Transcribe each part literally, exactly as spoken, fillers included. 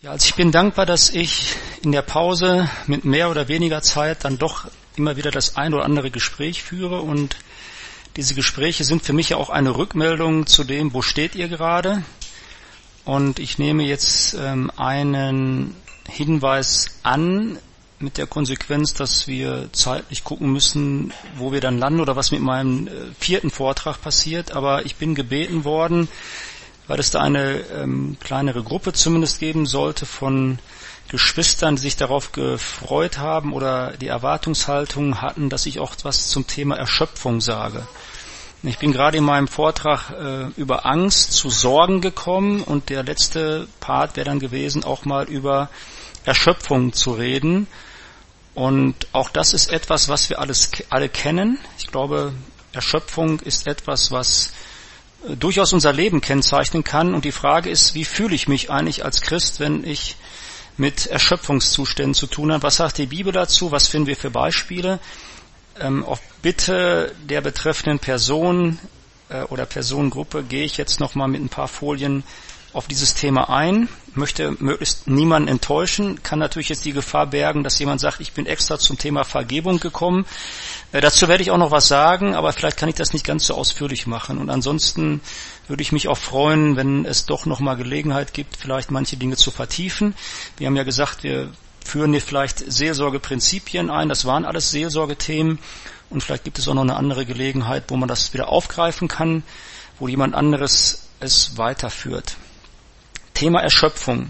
Ja, also ich bin dankbar, dass ich in der Pause mit mehr oder weniger Zeit dann doch immer wieder das ein oder andere Gespräch führe, und diese Gespräche sind für mich ja auch eine Rückmeldung zu dem, wo steht ihr gerade. Und ich nehme jetzt ähm, einen Hinweis an, mit der Konsequenz, dass wir zeitlich gucken müssen, wo wir dann landen oder was mit meinem äh, vierten Vortrag passiert. Aber ich bin gebeten worden, weil es da eine ähm, kleinere Gruppe zumindest geben sollte von Geschwistern, die sich darauf gefreut haben oder die Erwartungshaltung hatten, dass ich auch was zum Thema Erschöpfung sage. Ich bin gerade in meinem Vortrag äh, über Angst zu Sorgen gekommen, und der letzte Part wäre dann gewesen, auch mal über Erschöpfung zu reden. Und auch das ist etwas, was wir alles alle kennen. Ich glaube, Erschöpfung ist etwas, was äh, durchaus unser Leben kennzeichnen kann. Und die Frage ist, wie fühle ich mich eigentlich als Christ, wenn ich mit Erschöpfungszuständen zu tun habe? Was sagt die Bibel dazu? Was finden wir für Beispiele? Ähm, auf Bitte der betreffenden Person äh, oder Personengruppe gehe ich jetzt nochmal mit ein paar Folien auf dieses Thema ein. Möchte möglichst niemanden enttäuschen. Kann natürlich jetzt die Gefahr bergen, dass jemand sagt, ich bin extra zum Thema Vergebung gekommen. Äh, dazu werde ich auch noch was sagen, aber vielleicht kann ich das nicht ganz so ausführlich machen. Und ansonsten würde ich mich auch freuen, wenn es doch nochmal Gelegenheit gibt, vielleicht manche Dinge zu vertiefen. Wir haben ja gesagt, wir führen hier vielleicht Seelsorgeprinzipien ein. Das waren alles Seelsorgethemen. Und vielleicht gibt es auch noch eine andere Gelegenheit, wo man das wieder aufgreifen kann, wo jemand anderes es weiterführt. Thema Erschöpfung.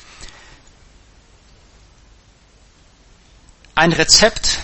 Ein Rezept,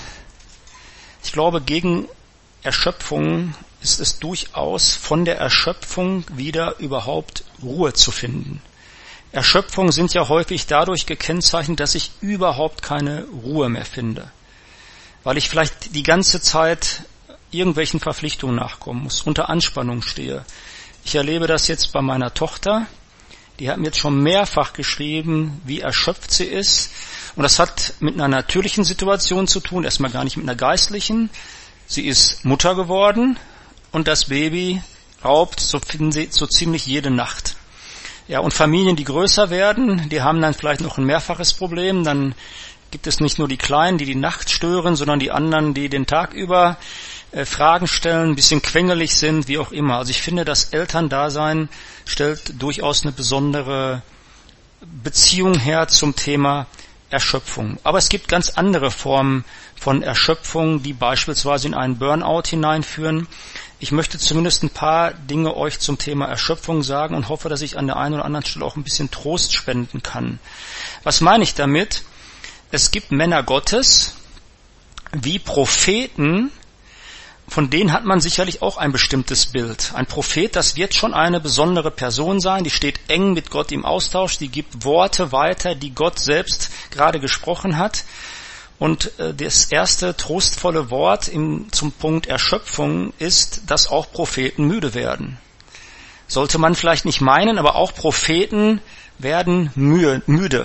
ich glaube, gegen Erschöpfung ist es durchaus, von der Erschöpfung wieder überhaupt Ruhe zu finden. Erschöpfungen sind ja häufig dadurch gekennzeichnet, dass ich überhaupt keine Ruhe mehr finde, weil ich vielleicht die ganze Zeit irgendwelchen Verpflichtungen nachkommen muss, unter Anspannung stehe. Ich erlebe das jetzt bei meiner Tochter. Die hat mir jetzt schon mehrfach geschrieben, wie erschöpft sie ist. Und das hat mit einer natürlichen Situation zu tun, erstmal gar nicht mit einer geistlichen. Sie ist Mutter geworden und das Baby raubt, so finden sie, so ziemlich jede Nacht. Ja, und Familien, die größer werden, die haben dann vielleicht noch ein mehrfaches Problem. Dann gibt es nicht nur die Kleinen, die die Nacht stören, sondern die anderen, die den Tag über äh, Fragen stellen, ein bisschen quengelig sind, wie auch immer. Also ich finde, das Elterndasein stellt durchaus eine besondere Beziehung her zum Thema Erschöpfung. Aber es gibt ganz andere Formen von Erschöpfung, die beispielsweise in einen Burnout hineinführen. Ich möchte zumindest ein paar Dinge euch zum Thema Erschöpfung sagen und hoffe, dass ich an der einen oder anderen Stelle auch ein bisschen Trost spenden kann. Was meine ich damit? Es gibt Männer Gottes wie Propheten, von denen hat man sicherlich auch ein bestimmtes Bild. Ein Prophet, das wird schon eine besondere Person sein, die steht eng mit Gott im Austausch, die gibt Worte weiter, die Gott selbst gerade gesprochen hat. Und äh, das erste trostvolle Wort im, zum Punkt Erschöpfung ist, dass auch Propheten müde werden. Sollte man vielleicht nicht meinen, aber auch Propheten werden mühe, müde.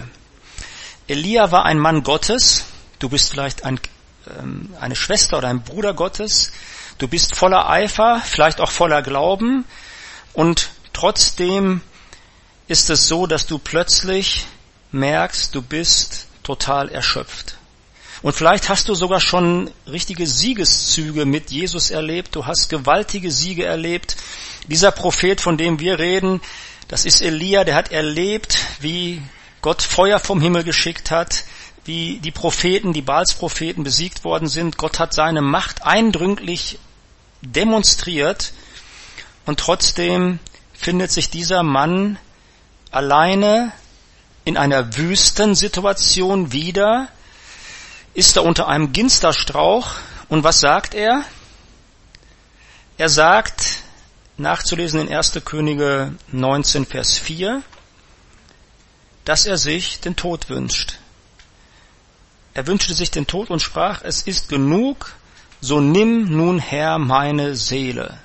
Elia war ein Mann Gottes, du bist vielleicht ein, ähm, eine Schwester oder ein Bruder Gottes, du bist voller Eifer, vielleicht auch voller Glauben, und trotzdem ist es so, dass du plötzlich merkst, du bist total erschöpft. Und vielleicht hast du sogar schon richtige Siegeszüge mit Jesus erlebt, du hast gewaltige Siege erlebt. Dieser Prophet, von dem wir reden, das ist Elia, der hat erlebt, wie Gott Feuer vom Himmel geschickt hat, wie die Propheten, die Baalspropheten besiegt worden sind. Gott hat seine Macht eindrücklich demonstriert, und trotzdem findet sich dieser Mann alleine in einer Wüstensituation wieder, ist er unter einem Ginsterstrauch, und was sagt er? Er sagt, nachzulesen in erster Könige neunzehn, Vers vier, dass er sich den Tod wünscht. Er wünschte sich den Tod und sprach, es ist genug, so nimm nun Herr meine Seele.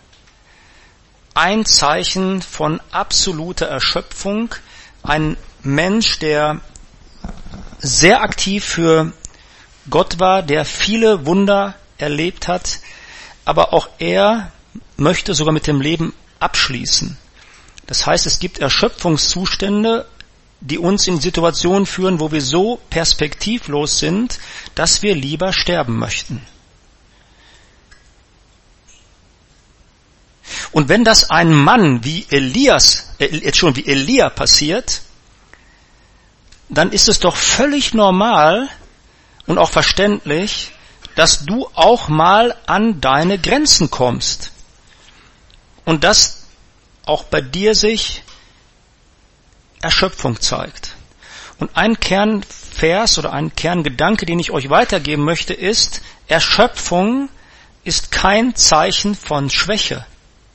Ein Zeichen von absoluter Erschöpfung, ein Mensch, der sehr aktiv für Gott war, der viele Wunder erlebt hat, aber auch er möchte sogar mit dem Leben abschließen. Das heißt, es gibt Erschöpfungszustände, die uns in Situationen führen, wo wir so perspektivlos sind, dass wir lieber sterben möchten. Und wenn das einem Mann wie Elias, äh, schon wie Elia passiert, dann ist es doch völlig normal und auch verständlich, dass du auch mal an deine Grenzen kommst. Und dass auch bei dir sich Erschöpfung zeigt. Und ein Kernvers oder ein Kerngedanke, den ich euch weitergeben möchte, ist, Erschöpfung ist kein Zeichen von Schwäche.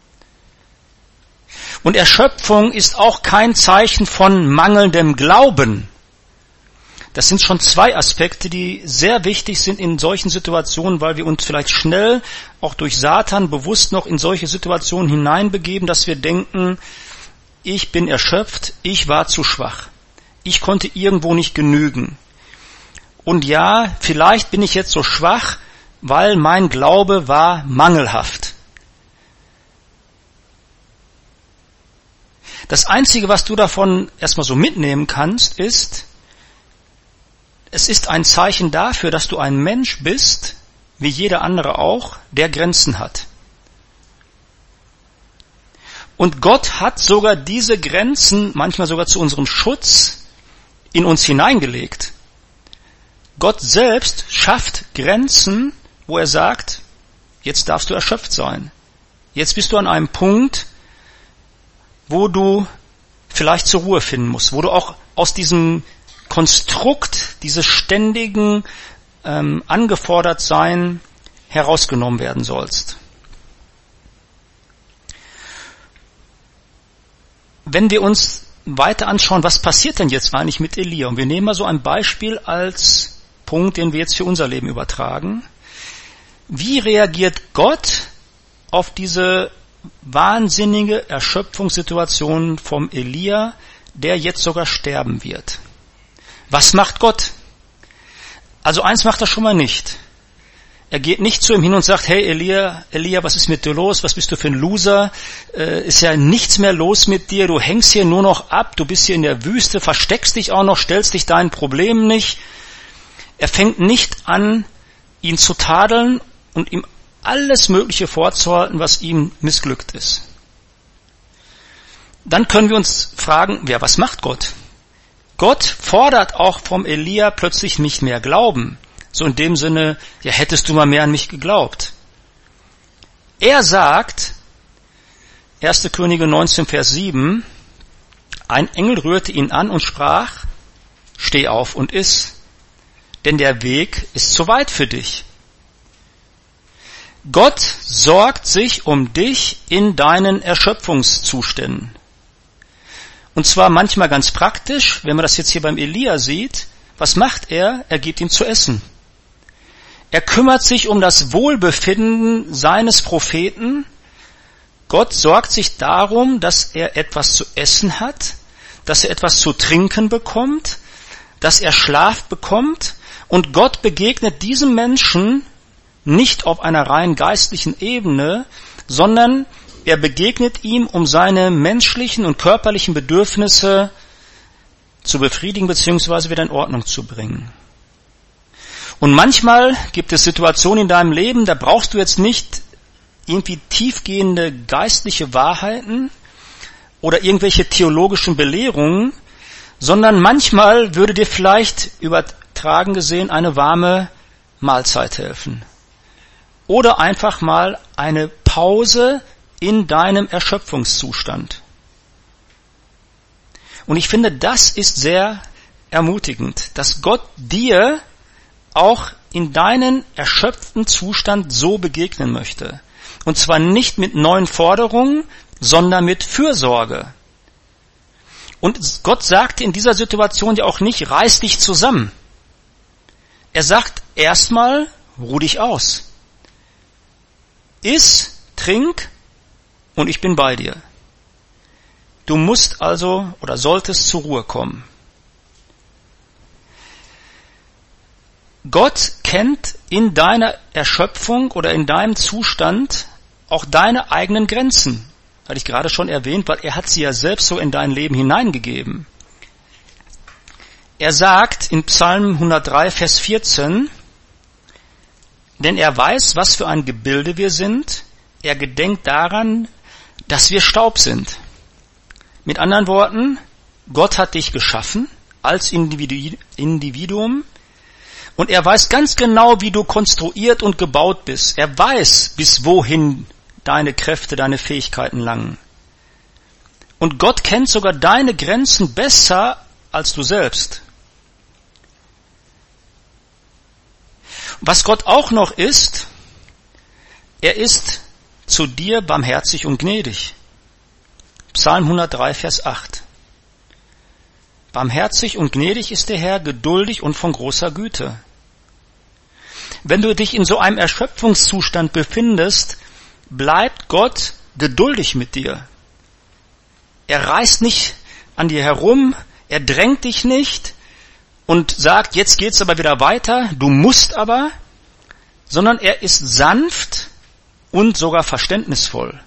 Und Erschöpfung ist auch kein Zeichen von mangelndem Glauben. Das sind schon zwei Aspekte, die sehr wichtig sind in solchen Situationen, weil wir uns vielleicht schnell auch durch Satan bewusst noch in solche Situationen hineinbegeben, dass wir denken, ich bin erschöpft, ich war zu schwach, ich konnte irgendwo nicht genügen. Und ja, vielleicht bin ich jetzt so schwach, weil mein Glaube war mangelhaft. Das Einzige, was du davon erstmal so mitnehmen kannst, ist, es ist ein Zeichen dafür, dass du ein Mensch bist, wie jeder andere auch, der Grenzen hat. Und Gott hat sogar diese Grenzen, manchmal sogar zu unserem Schutz, in uns hineingelegt. Gott selbst schafft Grenzen, wo er sagt, jetzt darfst du erschöpft sein. Jetzt bist du an einem Punkt, wo du vielleicht zur Ruhe finden musst, wo du auch aus diesem Konstrukt, dieses ständigen ähm, Angefordertsein herausgenommen werden sollst. Wenn wir uns weiter anschauen, was passiert denn jetzt eigentlich mit Elia? Und wir nehmen mal so ein Beispiel als Punkt, den wir jetzt für unser Leben übertragen. Wie reagiert Gott auf diese wahnsinnige Erschöpfungssituation vom Elia, der jetzt sogar sterben wird? Was macht Gott? Also eins macht er schon mal nicht. Er geht nicht zu ihm hin und sagt, hey Elia, Elia, was ist mit dir los? Was bist du für ein Loser? Äh, ist ja nichts mehr los mit dir. Du hängst hier nur noch ab. Du bist hier in der Wüste, versteckst dich auch noch, stellst dich deinen Problemen nicht. Er fängt nicht an, ihn zu tadeln und ihm alles Mögliche vorzuhalten, was ihm missglückt ist. Dann können wir uns fragen, ja, was macht Gott? Gott fordert auch vom Elia plötzlich nicht mehr Glauben. So in dem Sinne, ja, hättest du mal mehr an mich geglaubt. Er sagt, erste Könige neunzehn, Vers sieben, ein Engel rührte ihn an und sprach, steh auf und iss, denn der Weg ist zu weit für dich. Gott sorgt sich um dich in deinen Erschöpfungszuständen. Und zwar manchmal ganz praktisch, wenn man das jetzt hier beim Elia sieht, was macht er? Er gibt ihm zu essen. Er kümmert sich um das Wohlbefinden seines Propheten. Gott sorgt sich darum, dass er etwas zu essen hat, dass er etwas zu trinken bekommt, dass er Schlaf bekommt. Und Gott begegnet diesem Menschen nicht auf einer rein geistlichen Ebene, sondern er begegnet ihm, um seine menschlichen und körperlichen Bedürfnisse zu befriedigen bzw. wieder in Ordnung zu bringen. Und manchmal gibt es Situationen in deinem Leben, da brauchst du jetzt nicht irgendwie tiefgehende geistliche Wahrheiten oder irgendwelche theologischen Belehrungen, sondern manchmal würde dir vielleicht übertragen gesehen eine warme Mahlzeit helfen. Oder einfach mal eine Pause in deinem Erschöpfungszustand. Und ich finde, das ist sehr ermutigend, dass Gott dir auch in deinen erschöpften Zustand so begegnen möchte. Und zwar nicht mit neuen Forderungen, sondern mit Fürsorge. Und Gott sagte in dieser Situation ja auch nicht, reiß dich zusammen. Er sagt erstmal, ruh dich aus. Iss, trink und ich bin bei dir. Du musst also oder solltest zur Ruhe kommen. Gott kennt in deiner Erschöpfung oder in deinem Zustand auch deine eigenen Grenzen. Hatte ich gerade schon erwähnt, weil er hat sie ja selbst so in dein Leben hineingegeben. Er sagt in Psalm hundertdrei, Vers vierzehn, denn er weiß, was für ein Gebilde wir sind. Er gedenkt daran, dass wir Staub sind. Mit anderen Worten, Gott hat dich geschaffen als Individuum und er weiß ganz genau, wie du konstruiert und gebaut bist. Er weiß, bis wohin deine Kräfte, deine Fähigkeiten langen. Und Gott kennt sogar deine Grenzen besser als du selbst. Was Gott auch noch ist, er ist zu dir barmherzig und gnädig. Psalm hundertdrei, Vers acht. Barmherzig und gnädig ist der Herr, geduldig und von großer Güte. Wenn du dich in so einem Erschöpfungszustand befindest, bleibt Gott geduldig mit dir. Er reißt nicht an dir herum, er drängt dich nicht und sagt, jetzt geht's aber wieder weiter, du musst aber, sondern er ist sanft und sogar verständnisvoll.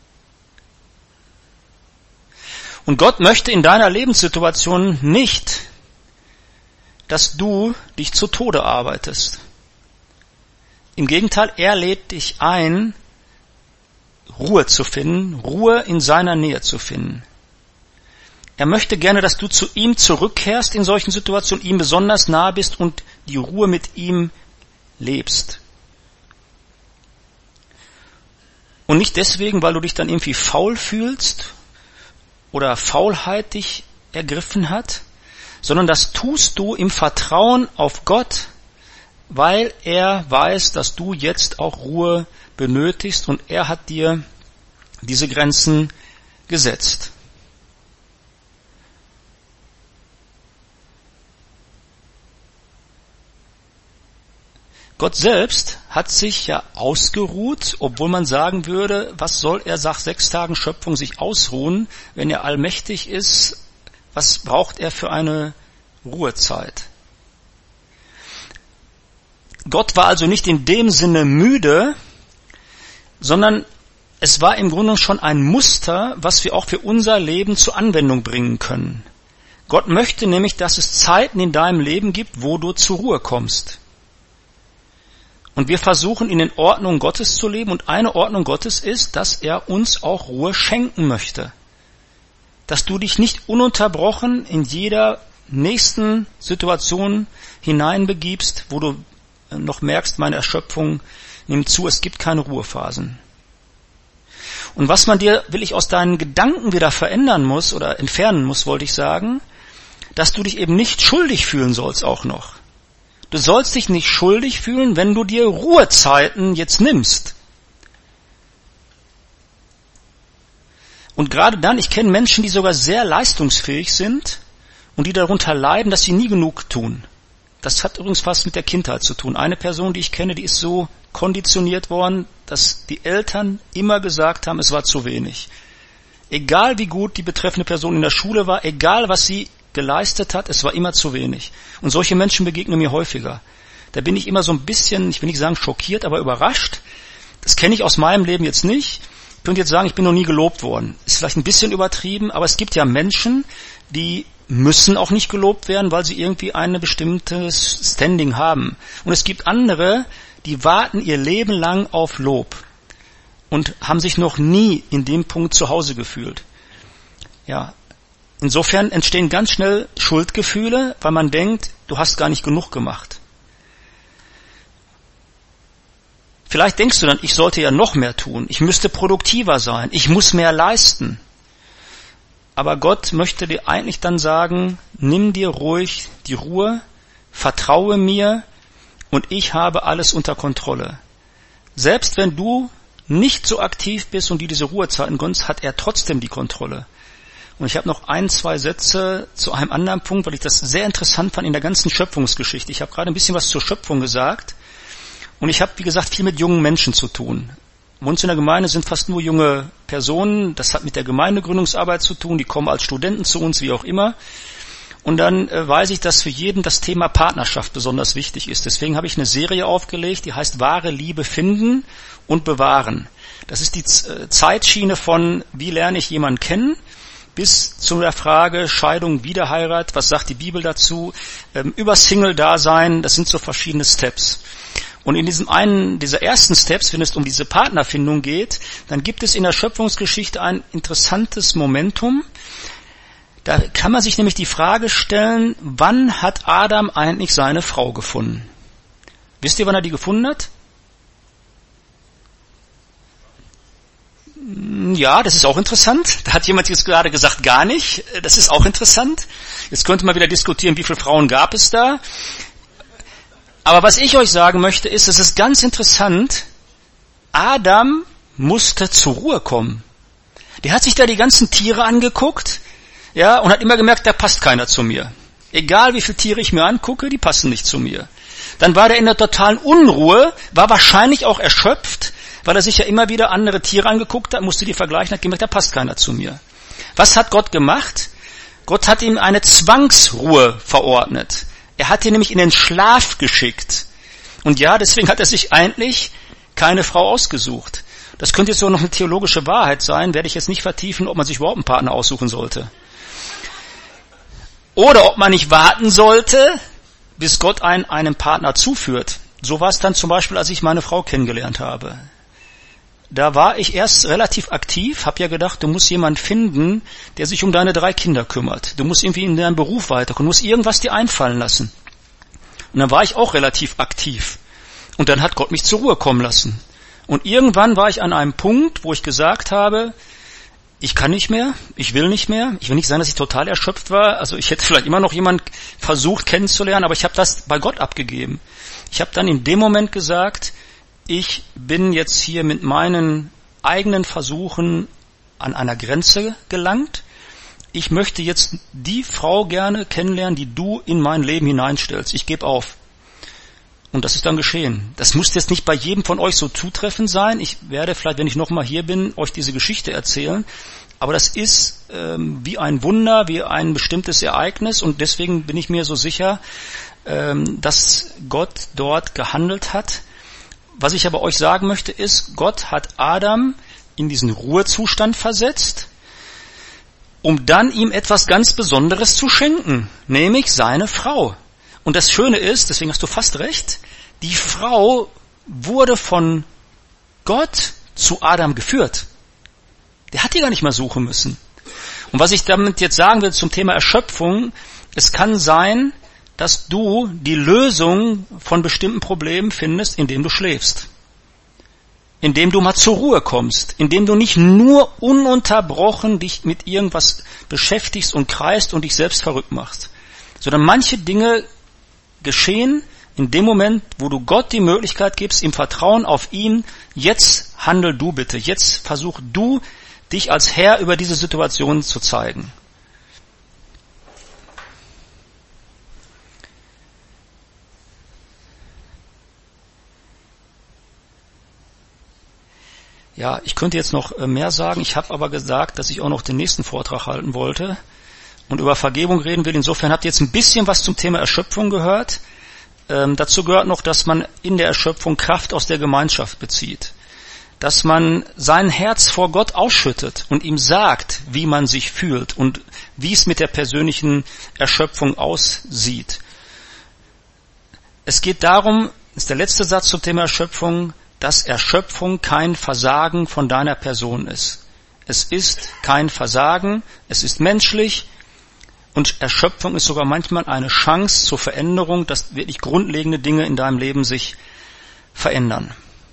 Und Gott möchte in deiner Lebenssituation nicht, dass du dich zu Tode arbeitest. Im Gegenteil, er lädt dich ein, Ruhe zu finden, Ruhe in seiner Nähe zu finden. Er möchte gerne, dass du zu ihm zurückkehrst in solchen Situationen, ihm besonders nahe bist und die Ruhe mit ihm lebst. Und nicht deswegen, weil du dich dann irgendwie faul fühlst oder Faulheit dich ergriffen hat, sondern das tust du im Vertrauen auf Gott, weil er weiß, dass du jetzt auch Ruhe benötigst und er hat dir diese Grenzen gesetzt. Gott selbst hat sich ja ausgeruht, obwohl man sagen würde, was soll er nach sechs Tagen Schöpfung sich ausruhen, wenn er allmächtig ist? Was braucht er für eine Ruhezeit? Gott war also nicht in dem Sinne müde, sondern es war im Grunde schon ein Muster, was wir auch für unser Leben zur Anwendung bringen können. Gott möchte nämlich, dass es Zeiten in deinem Leben gibt, wo du zur Ruhe kommst. Und wir versuchen in den Ordnungen Gottes zu leben und eine Ordnung Gottes ist, dass er uns auch Ruhe schenken möchte. Dass du dich nicht ununterbrochen in jeder nächsten Situation hineinbegibst, wo du noch merkst, meine Erschöpfung nimmt zu, es gibt keine Ruhephasen. Und was man dir, will ich aus deinen Gedanken wieder verändern muss oder entfernen muss, wollte ich sagen, dass du dich eben nicht schuldig fühlen sollst auch noch. Du sollst dich nicht schuldig fühlen, wenn du dir Ruhezeiten jetzt nimmst. Und gerade dann, ich kenne Menschen, die sogar sehr leistungsfähig sind und die darunter leiden, dass sie nie genug tun. Das hat übrigens fast mit der Kindheit zu tun. Eine Person, die ich kenne, die ist so konditioniert worden, dass die Eltern immer gesagt haben, es war zu wenig. Egal wie gut die betreffende Person in der Schule war, egal was sie geleistet hat, es war immer zu wenig. Und solche Menschen begegnen mir häufiger. Da bin ich immer so ein bisschen, ich will nicht sagen schockiert, aber überrascht. Das kenne ich aus meinem Leben jetzt nicht. Ich könnte jetzt sagen, ich bin noch nie gelobt worden. Ist vielleicht ein bisschen übertrieben, aber es gibt ja Menschen, die müssen auch nicht gelobt werden, weil sie irgendwie ein bestimmtes Standing haben. Und es gibt andere, die warten ihr Leben lang auf Lob und haben sich noch nie in dem Punkt zu Hause gefühlt. Ja, insofern entstehen ganz schnell Schuldgefühle, weil man denkt, du hast gar nicht genug gemacht. Vielleicht denkst du dann, ich sollte ja noch mehr tun, ich müsste produktiver sein, ich muss mehr leisten. Aber Gott möchte dir eigentlich dann sagen, nimm dir ruhig die Ruhe, vertraue mir und ich habe alles unter Kontrolle. Selbst wenn du nicht so aktiv bist und dir diese Ruhezeiten gönnst, hat er trotzdem die Kontrolle. Und ich habe noch ein, zwei Sätze zu einem anderen Punkt, weil ich das sehr interessant fand in der ganzen Schöpfungsgeschichte. Ich habe gerade ein bisschen was zur Schöpfung gesagt und ich habe, wie gesagt, viel mit jungen Menschen zu tun. Bei uns in der Gemeinde sind fast nur junge Personen, das hat mit der Gemeindegründungsarbeit zu tun, die kommen als Studenten zu uns, wie auch immer. Und dann äh, weiß ich, dass für jeden das Thema Partnerschaft besonders wichtig ist. Deswegen habe ich eine Serie aufgelegt, die heißt Wahre Liebe finden und bewahren. Das ist die Z- Zeitschiene von, wie lerne ich jemanden kennen, bis zu der Frage Scheidung, Wiederheirat, was sagt die Bibel dazu, ähm, über Single-Dasein, das sind so verschiedene Steps. Und in diesem einen, dieser ersten Steps, wenn es um diese Partnerfindung geht, dann gibt es in der Schöpfungsgeschichte ein interessantes Momentum. Da kann man sich nämlich die Frage stellen, wann hat Adam eigentlich seine Frau gefunden? Wisst ihr, wann er die gefunden hat? Ja, das ist auch interessant. Da hat jemand jetzt gerade gesagt, gar nicht. Das ist auch interessant. Jetzt könnte man wieder diskutieren, wie viele Frauen gab es da. Aber was ich euch sagen möchte, ist, es ist ganz interessant, Adam musste zur Ruhe kommen. Der hat sich da die ganzen Tiere angeguckt, ja, und hat immer gemerkt, da passt keiner zu mir. Egal wie viele Tiere ich mir angucke, die passen nicht zu mir. Dann war der in der totalen Unruhe, war wahrscheinlich auch erschöpft, weil er sich ja immer wieder andere Tiere angeguckt hat, musste die vergleichen, hat gemerkt, da passt keiner zu mir. Was hat Gott gemacht? Gott hat ihm eine Zwangsruhe verordnet. Er hat ihn nämlich in den Schlaf geschickt. Und ja, deswegen hat er sich eigentlich keine Frau ausgesucht. Das könnte jetzt so noch eine theologische Wahrheit sein, werde ich jetzt nicht vertiefen, ob man sich überhaupt einen Partner aussuchen sollte. Oder ob man nicht warten sollte, bis Gott einen einem Partner zuführt. So war es dann zum Beispiel, als ich meine Frau kennengelernt habe. Da war ich erst relativ aktiv, habe ja gedacht, du musst jemanden finden, der sich um deine drei Kinder kümmert. Du musst irgendwie in deinem Beruf weiterkommen, du musst irgendwas dir einfallen lassen. Und dann war ich auch relativ aktiv. Und dann hat Gott mich zur Ruhe kommen lassen. Und irgendwann war ich an einem Punkt, wo ich gesagt habe, ich kann nicht mehr, ich will nicht mehr. Ich will nicht sagen, dass ich total erschöpft war. Also ich hätte vielleicht immer noch jemanden versucht kennenzulernen, aber ich habe das bei Gott abgegeben. Ich habe dann in dem Moment gesagt, ich bin jetzt hier mit meinen eigenen Versuchen an einer Grenze gelangt. Ich möchte jetzt die Frau gerne kennenlernen, die du in mein Leben hineinstellst. Ich gebe auf. Und das ist dann geschehen. Das muss jetzt nicht bei jedem von euch so zutreffend sein. Ich werde vielleicht, wenn ich nochmal hier bin, euch diese Geschichte erzählen. Aber das ist ähm, wie ein Wunder, wie ein bestimmtes Ereignis. Und deswegen bin ich mir so sicher, ähm, dass Gott dort gehandelt hat. Was ich aber euch sagen möchte ist, Gott hat Adam in diesen Ruhezustand versetzt, um dann ihm etwas ganz Besonderes zu schenken, nämlich seine Frau. Und das Schöne ist, deswegen hast du fast recht, die Frau wurde von Gott zu Adam geführt. Der hat die gar nicht mal suchen müssen. Und was ich damit jetzt sagen will zum Thema Erschöpfung, es kann sein, dass du die Lösung von bestimmten Problemen findest, indem du schläfst. Indem du mal zur Ruhe kommst. Indem du nicht nur ununterbrochen dich mit irgendwas beschäftigst und kreist und dich selbst verrückt machst. Sondern manche Dinge geschehen in dem Moment, wo du Gott die Möglichkeit gibst, im Vertrauen auf ihn, jetzt handel du bitte. Jetzt versuch du, dich als Herr über diese Situation zu zeigen. Ja, ich könnte jetzt noch mehr sagen. Ich habe aber gesagt, dass ich auch noch den nächsten Vortrag halten wollte und über Vergebung reden will. Insofern habt ihr jetzt ein bisschen was zum Thema Erschöpfung gehört. Ähm, dazu gehört noch, dass man in der Erschöpfung Kraft aus der Gemeinschaft bezieht. Dass man sein Herz vor Gott ausschüttet und ihm sagt, wie man sich fühlt und wie es mit der persönlichen Erschöpfung aussieht. Es geht darum, das ist der letzte Satz zum Thema Erschöpfung, dass Erschöpfung kein Versagen von deiner Person ist. Es ist kein Versagen, es ist menschlich und Erschöpfung ist sogar manchmal eine Chance zur Veränderung, dass wirklich grundlegende Dinge in deinem Leben sich verändern.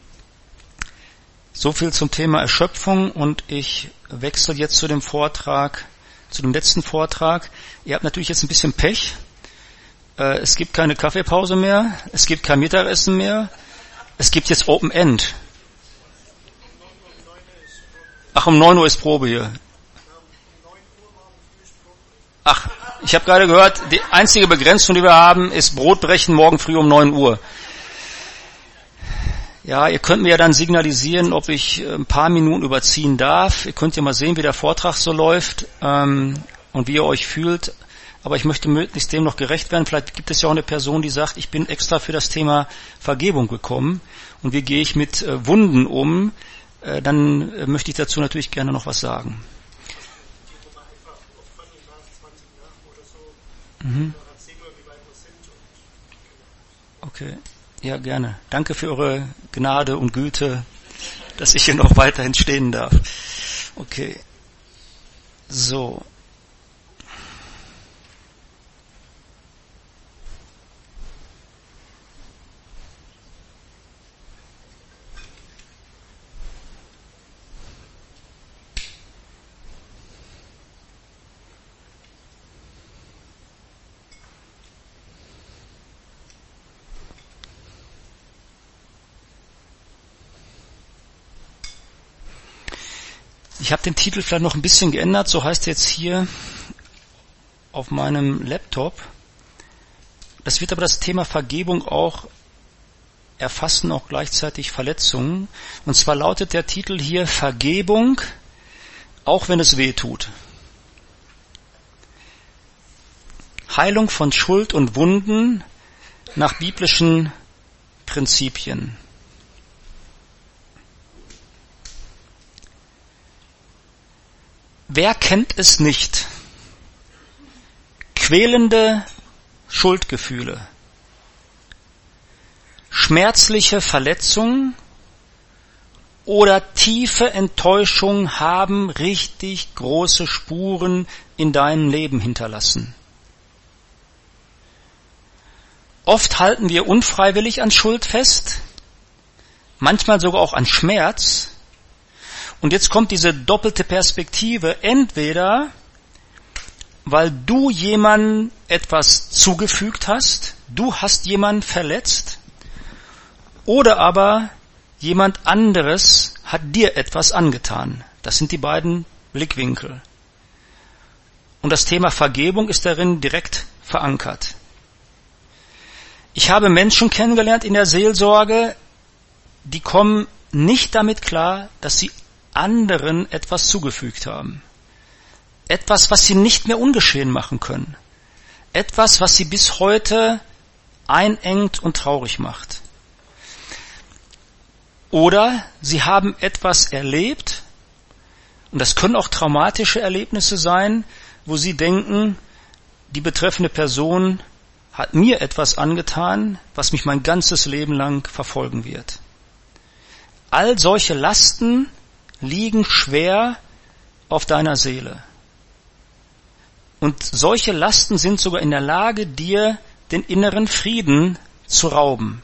So viel zum Thema Erschöpfung und ich wechsle jetzt zu dem Vortrag, zu dem letzten Vortrag. Ihr habt natürlich jetzt ein bisschen Pech. Es gibt keine Kaffeepause mehr, es gibt kein Mittagessen mehr. Es gibt jetzt Open End. Ach, um neun Uhr ist Probe hier. Ach, ich habe gerade gehört, die einzige Begrenzung, die wir haben, ist Brotbrechen morgen früh um neun Uhr. Ja, ihr könnt mir ja dann signalisieren, ob ich ein paar Minuten überziehen darf. Ihr könnt ja mal sehen, wie der Vortrag so läuft ähm, und wie ihr euch fühlt. Aber ich möchte möglichst dem noch gerecht werden. Vielleicht gibt es ja auch eine Person, die sagt, ich bin extra für das Thema Vergebung gekommen. Und wie gehe ich mit äh, Wunden um? Äh, dann äh, möchte ich dazu natürlich gerne noch was sagen. Mhm. Okay, ja gerne. Danke für eure Gnade und Güte, dass ich hier noch weiterhin stehen darf. Okay, so. Ich habe den Titel vielleicht noch ein bisschen geändert, so heißt jetzt hier auf meinem Laptop. Das wird aber das Thema Vergebung auch erfassen, auch gleichzeitig Verletzungen. Und zwar lautet der Titel hier Vergebung, auch wenn es weh tut. Heilung von Schuld und Wunden nach biblischen Prinzipien. Wer kennt es nicht? Quälende Schuldgefühle, schmerzliche Verletzungen oder tiefe Enttäuschung haben richtig große Spuren in deinem Leben hinterlassen. Oft halten wir unfreiwillig an Schuld fest, manchmal sogar auch an Schmerz. Und jetzt kommt diese doppelte Perspektive, entweder weil du jemandem etwas zugefügt hast, du hast jemanden verletzt, oder aber jemand anderes hat dir etwas angetan. Das sind die beiden Blickwinkel. Und das Thema Vergebung ist darin direkt verankert. Ich habe Menschen kennengelernt in der Seelsorge, die kommen nicht damit klar, dass sie anderen etwas zugefügt haben. Etwas, was sie nicht mehr ungeschehen machen können. Etwas, was sie bis heute einengt und traurig macht. Oder sie haben etwas erlebt, und das können auch traumatische Erlebnisse sein, wo sie denken, die betreffende Person hat mir etwas angetan, was mich mein ganzes Leben lang verfolgen wird. All solche Lasten liegen schwer auf deiner Seele. Und solche Lasten sind sogar in der Lage, dir den inneren Frieden zu rauben.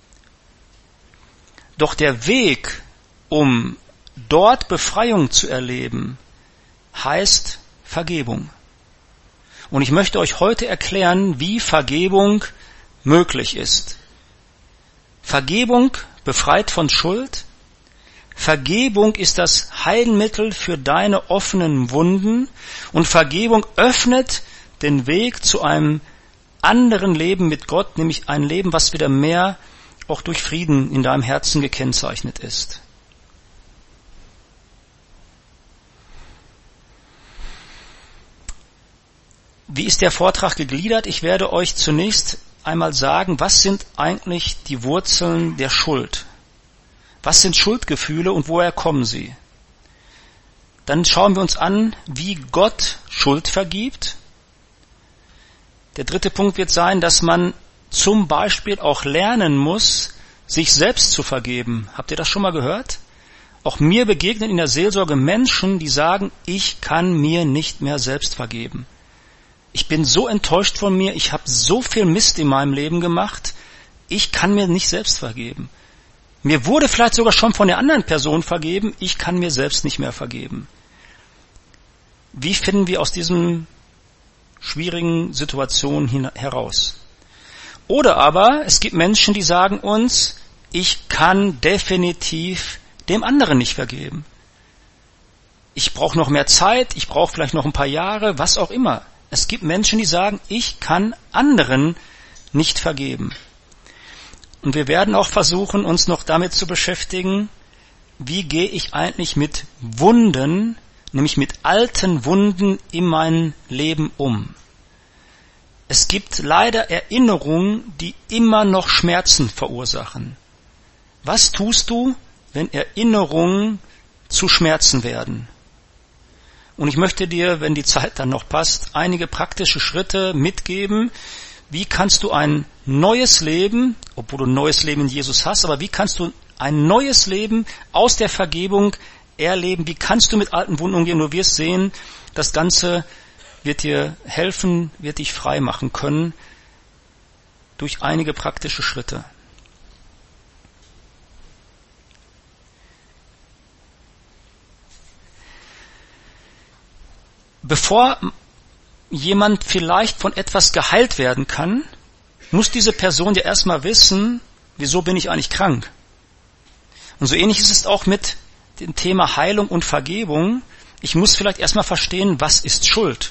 Doch der Weg, um dort Befreiung zu erleben, heißt Vergebung. Und ich möchte euch heute erklären, wie Vergebung möglich ist. Vergebung befreit von Schuld. Vergebung ist das Heilmittel für deine offenen Wunden und Vergebung öffnet den Weg zu einem anderen Leben mit Gott, nämlich ein Leben, was wieder mehr auch durch Frieden in deinem Herzen gekennzeichnet ist. Wie ist der Vortrag gegliedert? Ich werde euch zunächst einmal sagen, was sind eigentlich die Wurzeln der Schuld? Was sind Schuldgefühle und woher kommen sie? Dann schauen wir uns an, wie Gott Schuld vergibt. Der dritte Punkt wird sein, dass man zum Beispiel auch lernen muss, sich selbst zu vergeben. Habt ihr das schon mal gehört? Auch mir begegnen in der Seelsorge Menschen, die sagen, ich kann mir nicht mehr selbst vergeben. Ich bin so enttäuscht von mir, ich habe so viel Mist in meinem Leben gemacht, ich kann mir nicht selbst vergeben. Mir wurde vielleicht sogar schon von der anderen Person vergeben, ich kann mir selbst nicht mehr vergeben. Wie finden wir aus diesen schwierigen Situationen heraus? Oder aber es gibt Menschen, die sagen uns, ich kann definitiv dem anderen nicht vergeben. Ich brauche noch mehr Zeit, ich brauche vielleicht noch ein paar Jahre, was auch immer. Es gibt Menschen, die sagen, ich kann anderen nicht vergeben. Und wir werden auch versuchen, uns noch damit zu beschäftigen, wie gehe ich eigentlich mit Wunden, nämlich mit alten Wunden in meinem Leben um. Es gibt leider Erinnerungen, die immer noch Schmerzen verursachen. Was tust du, wenn Erinnerungen zu Schmerzen werden? Und ich möchte dir, wenn die Zeit dann noch passt, einige praktische Schritte mitgeben. Wie kannst du ein neues Leben, obwohl du ein neues Leben in Jesus hast, aber wie kannst du ein neues Leben aus der Vergebung erleben? Wie kannst du mit alten Wunden umgehen? Du wirst sehen, das Ganze wird dir helfen, wird dich frei machen können durch einige praktische Schritte. Bevor jemand vielleicht von etwas geheilt werden kann, muss diese Person ja erstmal wissen, wieso bin ich eigentlich krank? Und so ähnlich ist es auch mit dem Thema Heilung und Vergebung. Ich muss vielleicht erstmal verstehen, was ist Schuld?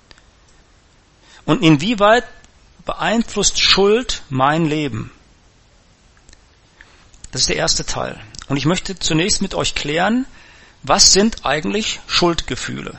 Und inwieweit beeinflusst Schuld mein Leben? Das ist der erste Teil. Und ich möchte zunächst mit euch klären, was sind eigentlich Schuldgefühle?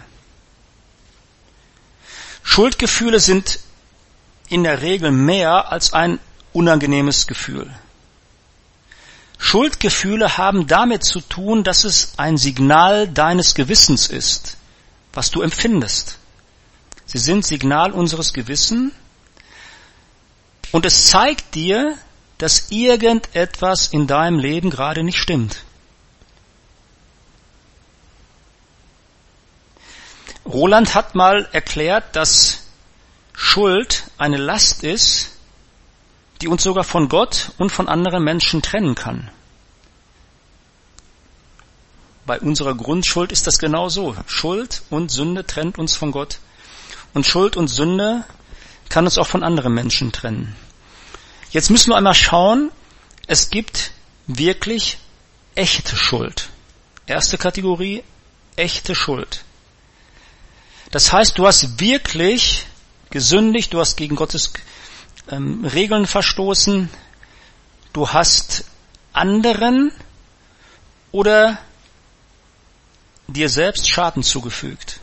Schuldgefühle sind in der Regel mehr als ein unangenehmes Gefühl. Schuldgefühle haben damit zu tun, dass es ein Signal deines Gewissens ist, was du empfindest. Sie sind Signal unseres Gewissens und es zeigt dir, dass irgendetwas in deinem Leben gerade nicht stimmt. Roland hat mal erklärt, dass Schuld eine Last ist, die uns sogar von Gott und von anderen Menschen trennen kann. Bei unserer Grundschuld ist das genau so. Schuld und Sünde trennt uns von Gott. Und Schuld und Sünde kann uns auch von anderen Menschen trennen. Jetzt müssen wir einmal schauen, es gibt wirklich echte Schuld. Erste Kategorie, echte Schuld. Das heißt, du hast wirklich gesündigt, du hast gegen Gottes ähm, Regeln verstoßen, du hast anderen oder dir selbst Schaden zugefügt.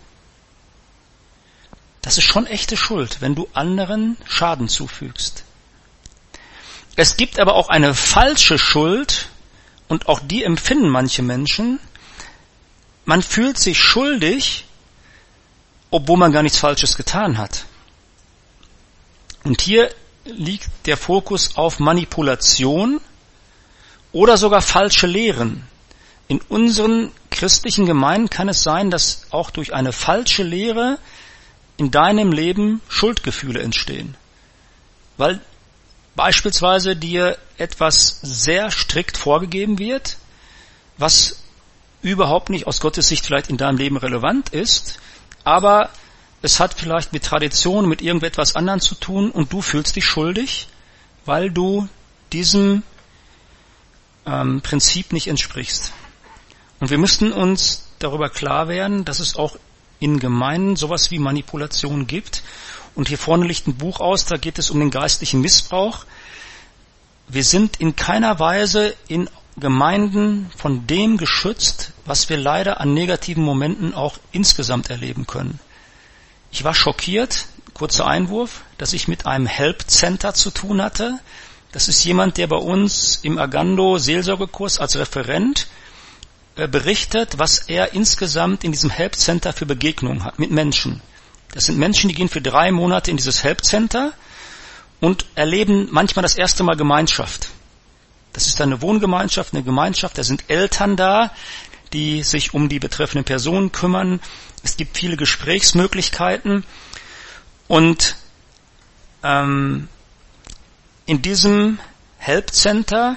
Das ist schon echte Schuld, wenn du anderen Schaden zufügst. Es gibt aber auch eine falsche Schuld, und auch die empfinden manche Menschen. Man fühlt sich schuldig, obwohl man gar nichts Falsches getan hat. Und hier liegt der Fokus auf Manipulation oder sogar falsche Lehren. In unseren christlichen Gemeinden kann es sein, dass auch durch eine falsche Lehre in deinem Leben Schuldgefühle entstehen. Weil beispielsweise dir etwas sehr strikt vorgegeben wird, was überhaupt nicht aus Gottes Sicht vielleicht in deinem Leben relevant ist, aber es hat vielleicht mit Tradition, mit irgendetwas anderem zu tun und du fühlst dich schuldig, weil du diesem ähm, Prinzip nicht entsprichst. Und wir müssten uns darüber klar werden, dass es auch in Gemeinden sowas wie Manipulation gibt. Und hier vorne liegt ein Buch aus, da geht es um den geistlichen Missbrauch. Wir sind in keiner Weise in Gemeinden von dem geschützt, was wir leider an negativen Momenten auch insgesamt erleben können. Ich war schockiert, kurzer Einwurf, dass ich mit einem Help Center zu tun hatte. Das ist jemand, der bei uns im Agando Seelsorgekurs als Referent berichtet, was er insgesamt in diesem Help Center für Begegnungen hat mit Menschen. Das sind Menschen, die gehen für drei Monate in dieses Help Center und erleben manchmal das erste Mal Gemeinschaft. Das ist eine Wohngemeinschaft, eine Gemeinschaft, da sind Eltern da, die sich um die betreffenden Personen kümmern. Es gibt viele Gesprächsmöglichkeiten und ähm, in diesem Help Center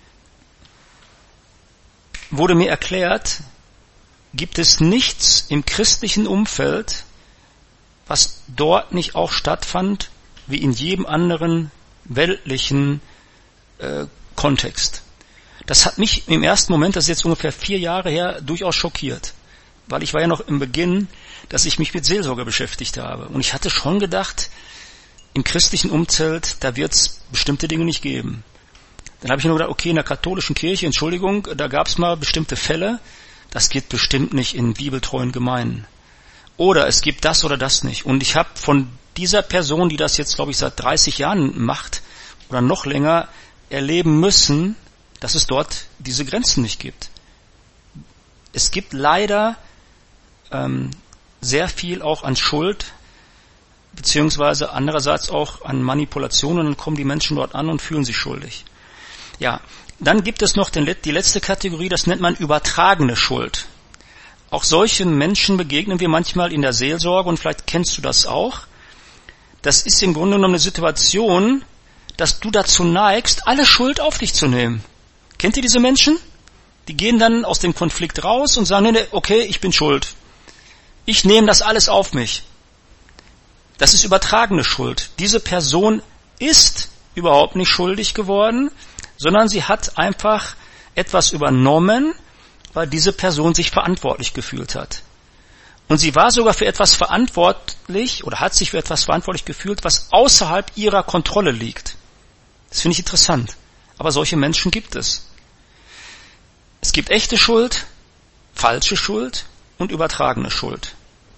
wurde mir erklärt, gibt es nichts im christlichen Umfeld, was dort nicht auch stattfand, wie in jedem anderen weltlichen äh, Kontext. Das hat mich im ersten Moment, das ist jetzt ungefähr vier Jahre her, durchaus schockiert. Weil ich war ja noch im Beginn, dass ich mich mit Seelsorge beschäftigt habe. Und ich hatte schon gedacht, im christlichen Umfeld, da wird es bestimmte Dinge nicht geben. Dann habe ich nur gedacht, okay, in der katholischen Kirche, Entschuldigung, da gab es mal bestimmte Fälle, das geht bestimmt nicht in bibeltreuen Gemeinden. Oder es gibt das oder das nicht. Und ich habe von dieser Person, die das jetzt, glaube ich, seit dreißig Jahren macht oder noch länger, erleben müssen, dass es dort diese Grenzen nicht gibt. Es gibt leider ähm, sehr viel auch an Schuld, beziehungsweise andererseits auch an Manipulation, und dann kommen die Menschen dort an und fühlen sich schuldig. Ja, dann gibt es noch den, die letzte Kategorie, das nennt man übertragene Schuld. Auch solchen Menschen begegnen wir manchmal in der Seelsorge, und vielleicht kennst du das auch. Das ist im Grunde genommen eine Situation, dass du dazu neigst, alle Schuld auf dich zu nehmen. Kennt ihr diese Menschen? Die gehen dann aus dem Konflikt raus und sagen, nee, okay, ich bin schuld. Ich nehme das alles auf mich. Das ist übertragene Schuld. Diese Person ist überhaupt nicht schuldig geworden, sondern sie hat einfach etwas übernommen, weil diese Person sich verantwortlich gefühlt hat. Und sie war sogar für etwas verantwortlich oder hat sich für etwas verantwortlich gefühlt, was außerhalb ihrer Kontrolle liegt. Das finde ich interessant. Aber solche Menschen gibt es. Es gibt echte Schuld, falsche Schuld und übertragene Schuld.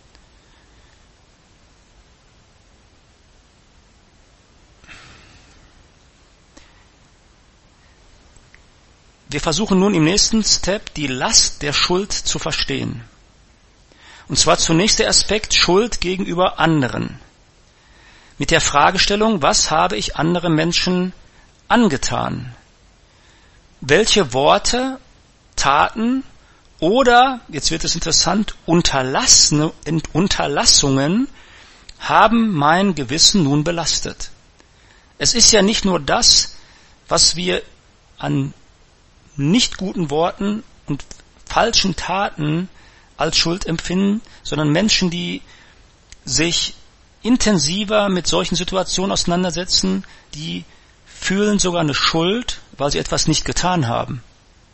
Wir versuchen nun im nächsten Step die Last der Schuld zu verstehen. Und zwar zunächst der Aspekt Schuld gegenüber anderen. Mit der Fragestellung, was habe ich anderen Menschen angetan? Welche Worte, Taten oder, jetzt wird es interessant, Unterlassungen haben mein Gewissen nun belastet? Es ist ja nicht nur das, was wir an nicht guten Worten und falschen Taten als Schuld empfinden, sondern Menschen, die sich intensiver mit solchen Situationen auseinandersetzen, die fühlen sogar eine Schuld, weil sie etwas nicht getan haben.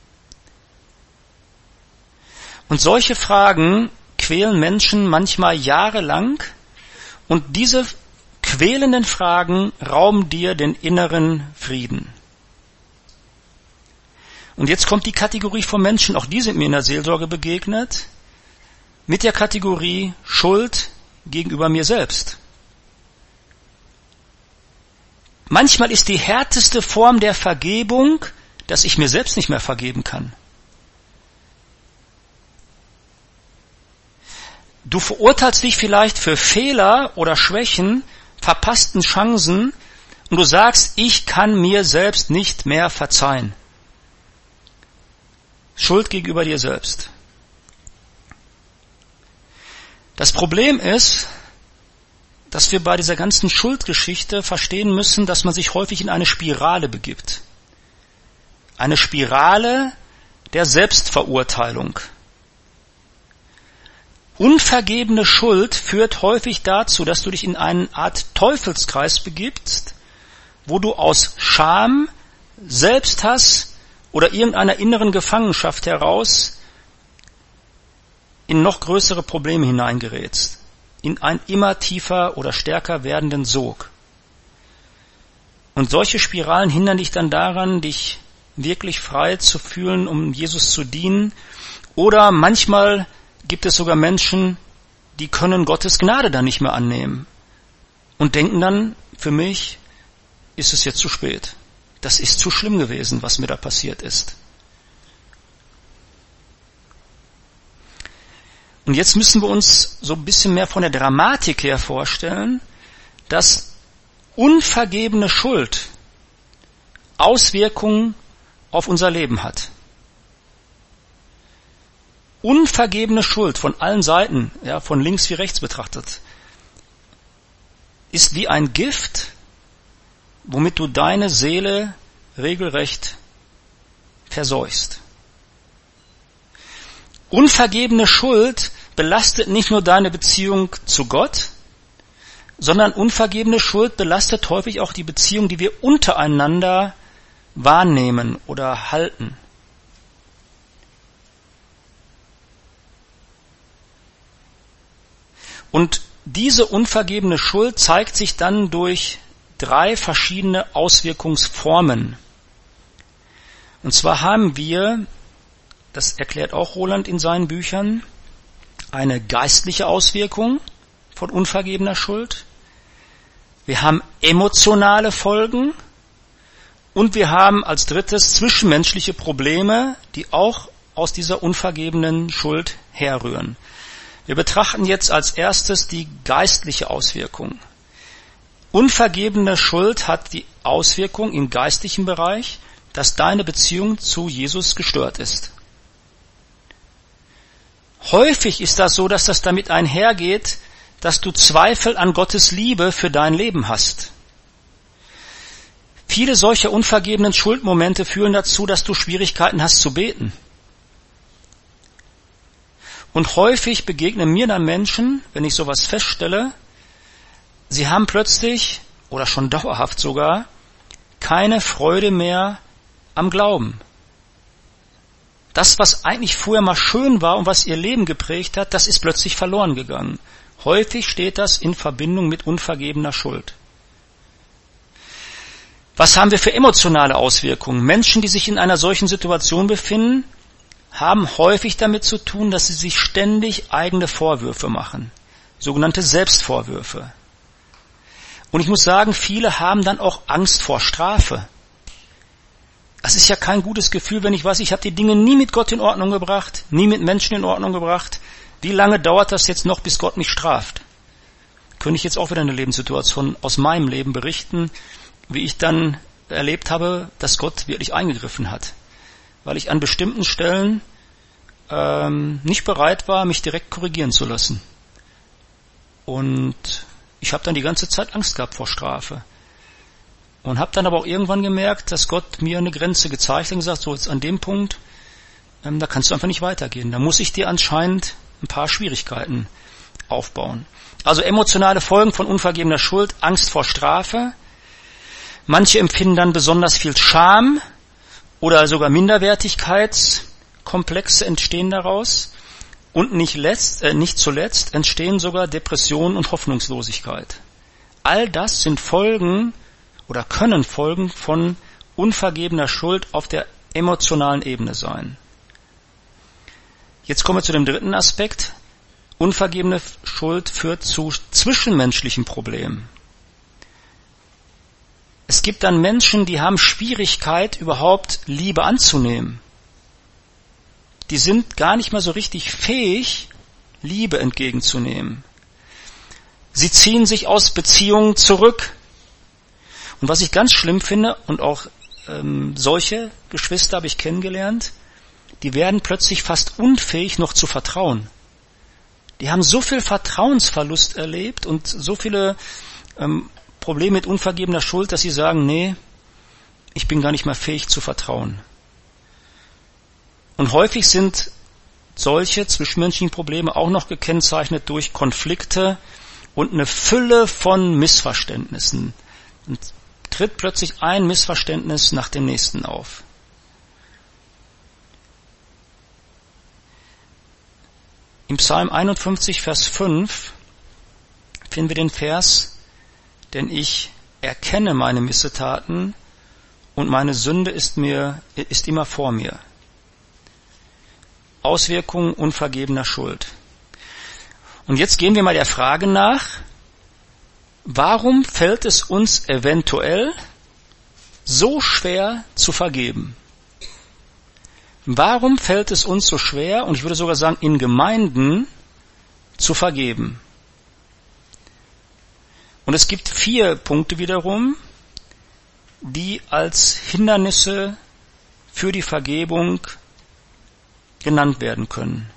Und solche Fragen quälen Menschen manchmal jahrelang, und diese quälenden Fragen rauben dir den inneren Frieden. Und jetzt kommt die Kategorie von Menschen, auch die sind mir in der Seelsorge begegnet, mit der Kategorie Schuld gegenüber mir selbst. Manchmal ist die härteste Form der Vergebung, dass ich mir selbst nicht mehr vergeben kann. Du verurteilst dich vielleicht für Fehler oder Schwächen, verpassten Chancen, und du sagst, ich kann mir selbst nicht mehr verzeihen. Schuld gegenüber dir selbst. Das Problem ist, dass wir bei dieser ganzen Schuldgeschichte verstehen müssen, dass man sich häufig in eine Spirale begibt. Eine Spirale der Selbstverurteilung. Unvergebene Schuld führt häufig dazu, dass du dich in eine Art Teufelskreis begibst, wo du aus Scham, Selbsthass oder irgendeiner inneren Gefangenschaft heraus in noch größere Probleme hineingerätst, in einen immer tiefer oder stärker werdenden Sog. Und solche Spiralen hindern dich dann daran, dich wirklich frei zu fühlen, um Jesus zu dienen. Oder manchmal gibt es sogar Menschen, die können Gottes Gnade dann nicht mehr annehmen und denken dann, für mich ist es jetzt zu spät. Das ist zu schlimm gewesen, was mir da passiert ist. Und jetzt müssen wir uns so ein bisschen mehr von der Dramatik her vorstellen, dass unvergebene Schuld Auswirkungen auf unser Leben hat. Unvergebene Schuld von allen Seiten, ja, von links wie rechts betrachtet, ist wie ein Gift, womit du deine Seele regelrecht verseuchst. Unvergebene Schuld belastet nicht nur deine Beziehung zu Gott, sondern unvergebene Schuld belastet häufig auch die Beziehung, die wir untereinander wahrnehmen oder halten. Und diese unvergebene Schuld zeigt sich dann durch drei verschiedene Auswirkungsformen. Und zwar haben wir, das erklärt auch Roland in seinen Büchern, eine geistliche Auswirkung von unvergebener Schuld. Wir haben emotionale Folgen und wir haben als drittes zwischenmenschliche Probleme, die auch aus dieser unvergebenen Schuld herrühren. Wir betrachten jetzt als erstes die geistliche Auswirkung. Unvergebene Schuld hat die Auswirkung im geistlichen Bereich, dass deine Beziehung zu Jesus gestört ist. Häufig ist das so, dass das damit einhergeht, dass du Zweifel an Gottes Liebe für dein Leben hast. Viele solcher unvergebenen Schuldmomente führen dazu, dass du Schwierigkeiten hast zu beten. Und häufig begegnen mir dann Menschen, wenn ich sowas feststelle, sie haben plötzlich, oder schon dauerhaft sogar, keine Freude mehr am Glauben. Das, was eigentlich früher mal schön war und was ihr Leben geprägt hat, das ist plötzlich verloren gegangen. Häufig steht das in Verbindung mit unvergebener Schuld. Was haben wir für emotionale Auswirkungen? Menschen, die sich in einer solchen Situation befinden, haben häufig damit zu tun, dass sie sich ständig eigene Vorwürfe machen. Sogenannte Selbstvorwürfe. Und ich muss sagen, viele haben dann auch Angst vor Strafe. Das ist ja kein gutes Gefühl, wenn ich weiß, ich habe die Dinge nie mit Gott in Ordnung gebracht, nie mit Menschen in Ordnung gebracht. Wie lange dauert das jetzt noch, bis Gott mich straft? Könnte ich jetzt auch wieder eine Lebenssituation aus meinem Leben berichten, wie ich dann erlebt habe, dass Gott wirklich eingegriffen hat. Weil ich an bestimmten Stellen ähm, nicht bereit war, mich direkt korrigieren zu lassen. Und ich habe dann die ganze Zeit Angst gehabt vor Strafe. Und habe dann aber auch irgendwann gemerkt, dass Gott mir eine Grenze gezeigt hat und gesagt, so jetzt an dem Punkt, ähm, da kannst du einfach nicht weitergehen. Da muss ich dir anscheinend ein paar Schwierigkeiten aufbauen. Also emotionale Folgen von unvergebener Schuld, Angst vor Strafe. Manche empfinden dann besonders viel Scham oder sogar Minderwertigkeitskomplexe entstehen daraus. Und nicht, letzt, äh, nicht zuletzt entstehen sogar Depressionen und Hoffnungslosigkeit. All das sind Folgen oder können Folgen von unvergebener Schuld auf der emotionalen Ebene sein. Jetzt kommen wir zu dem dritten Aspekt. Unvergebene Schuld führt zu zwischenmenschlichen Problemen. Es gibt dann Menschen, die haben Schwierigkeit, überhaupt Liebe anzunehmen. Die sind gar nicht mehr so richtig fähig, Liebe entgegenzunehmen. Sie ziehen sich aus Beziehungen zurück. Und was ich ganz schlimm finde, und auch ähm, solche Geschwister habe ich kennengelernt, die werden plötzlich fast unfähig, noch zu vertrauen. Die haben so viel Vertrauensverlust erlebt und so viele ähm, Probleme mit unvergebener Schuld, dass sie sagen, nee, ich bin gar nicht mehr fähig zu vertrauen. Und häufig sind solche zwischenmenschlichen Probleme auch noch gekennzeichnet durch Konflikte und eine Fülle von Missverständnissen. Und tritt plötzlich ein Missverständnis nach dem nächsten auf. Im Psalm einundfünfzig, Vers fünf finden wir den Vers, denn ich erkenne meine Missetaten und meine Sünde ist mir, ist immer vor mir. Auswirkungen unvergebener Schuld. Und jetzt gehen wir mal der Frage nach, warum fällt es uns eventuell so schwer zu vergeben? Warum fällt es uns so schwer, und ich würde sogar sagen, in Gemeinden zu vergeben? Und es gibt vier Punkte wiederum, die als Hindernisse für die Vergebung genannt werden können.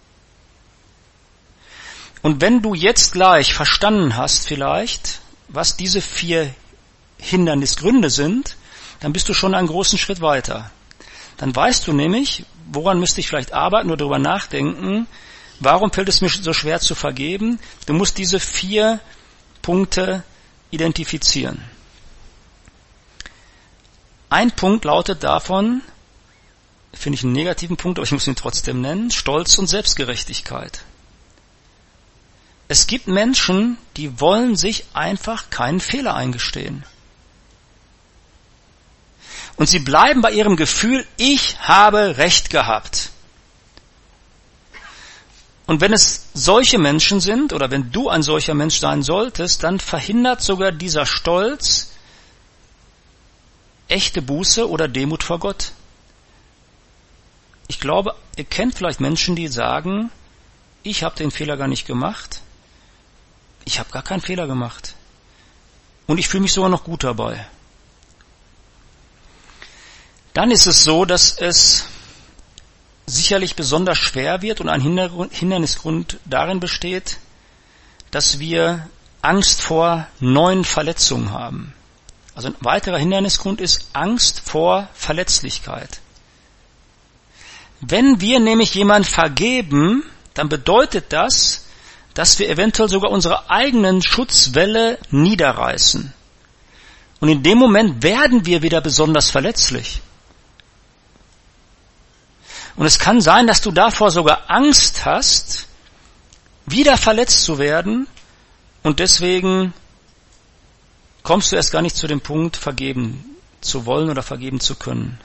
Und wenn du jetzt gleich verstanden hast vielleicht, was diese vier Hindernisgründe sind, dann bist du schon einen großen Schritt weiter. Dann weißt du nämlich, woran müsste ich vielleicht arbeiten oder darüber nachdenken, warum fällt es mir so schwer zu vergeben? Du musst diese vier Punkte identifizieren. Ein Punkt lautet davon, finde ich einen negativen Punkt, aber ich muss ihn trotzdem nennen, Stolz und Selbstgerechtigkeit. Es gibt Menschen, die wollen sich einfach keinen Fehler eingestehen. Und sie bleiben bei ihrem Gefühl, ich habe Recht gehabt. Und wenn es solche Menschen sind, oder wenn du ein solcher Mensch sein solltest, dann verhindert sogar dieser Stolz echte Buße oder Demut vor Gott. Ich glaube, ihr kennt vielleicht Menschen, die sagen, ich habe den Fehler gar nicht gemacht. Ich habe gar keinen Fehler gemacht. Und ich fühle mich sogar noch gut dabei. Dann ist es so, dass es sicherlich besonders schwer wird und ein Hindernisgrund darin besteht, dass wir Angst vor neuen Verletzungen haben. Also ein weiterer Hindernisgrund ist Angst vor Verletzlichkeit. Wenn wir nämlich jemand vergeben, dann bedeutet das, dass wir eventuell sogar unsere eigenen Schutzwälle niederreißen. Und in dem Moment werden wir wieder besonders verletzlich. Und es kann sein, dass du davor sogar Angst hast, wieder verletzt zu werden, und deswegen kommst du erst gar nicht zu dem Punkt, vergeben zu wollen oder vergeben zu können.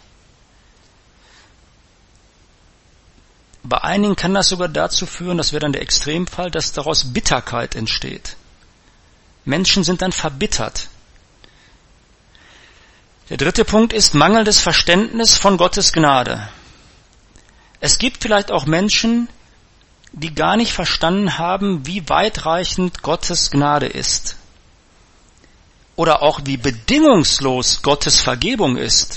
Bei einigen kann das sogar dazu führen, das wäre dann der Extremfall, dass daraus Bitterkeit entsteht. Menschen sind dann verbittert. Der dritte Punkt ist mangelndes Verständnis von Gottes Gnade. Es gibt vielleicht auch Menschen, die gar nicht verstanden haben, wie weitreichend Gottes Gnade ist. Oder auch wie bedingungslos Gottes Vergebung ist.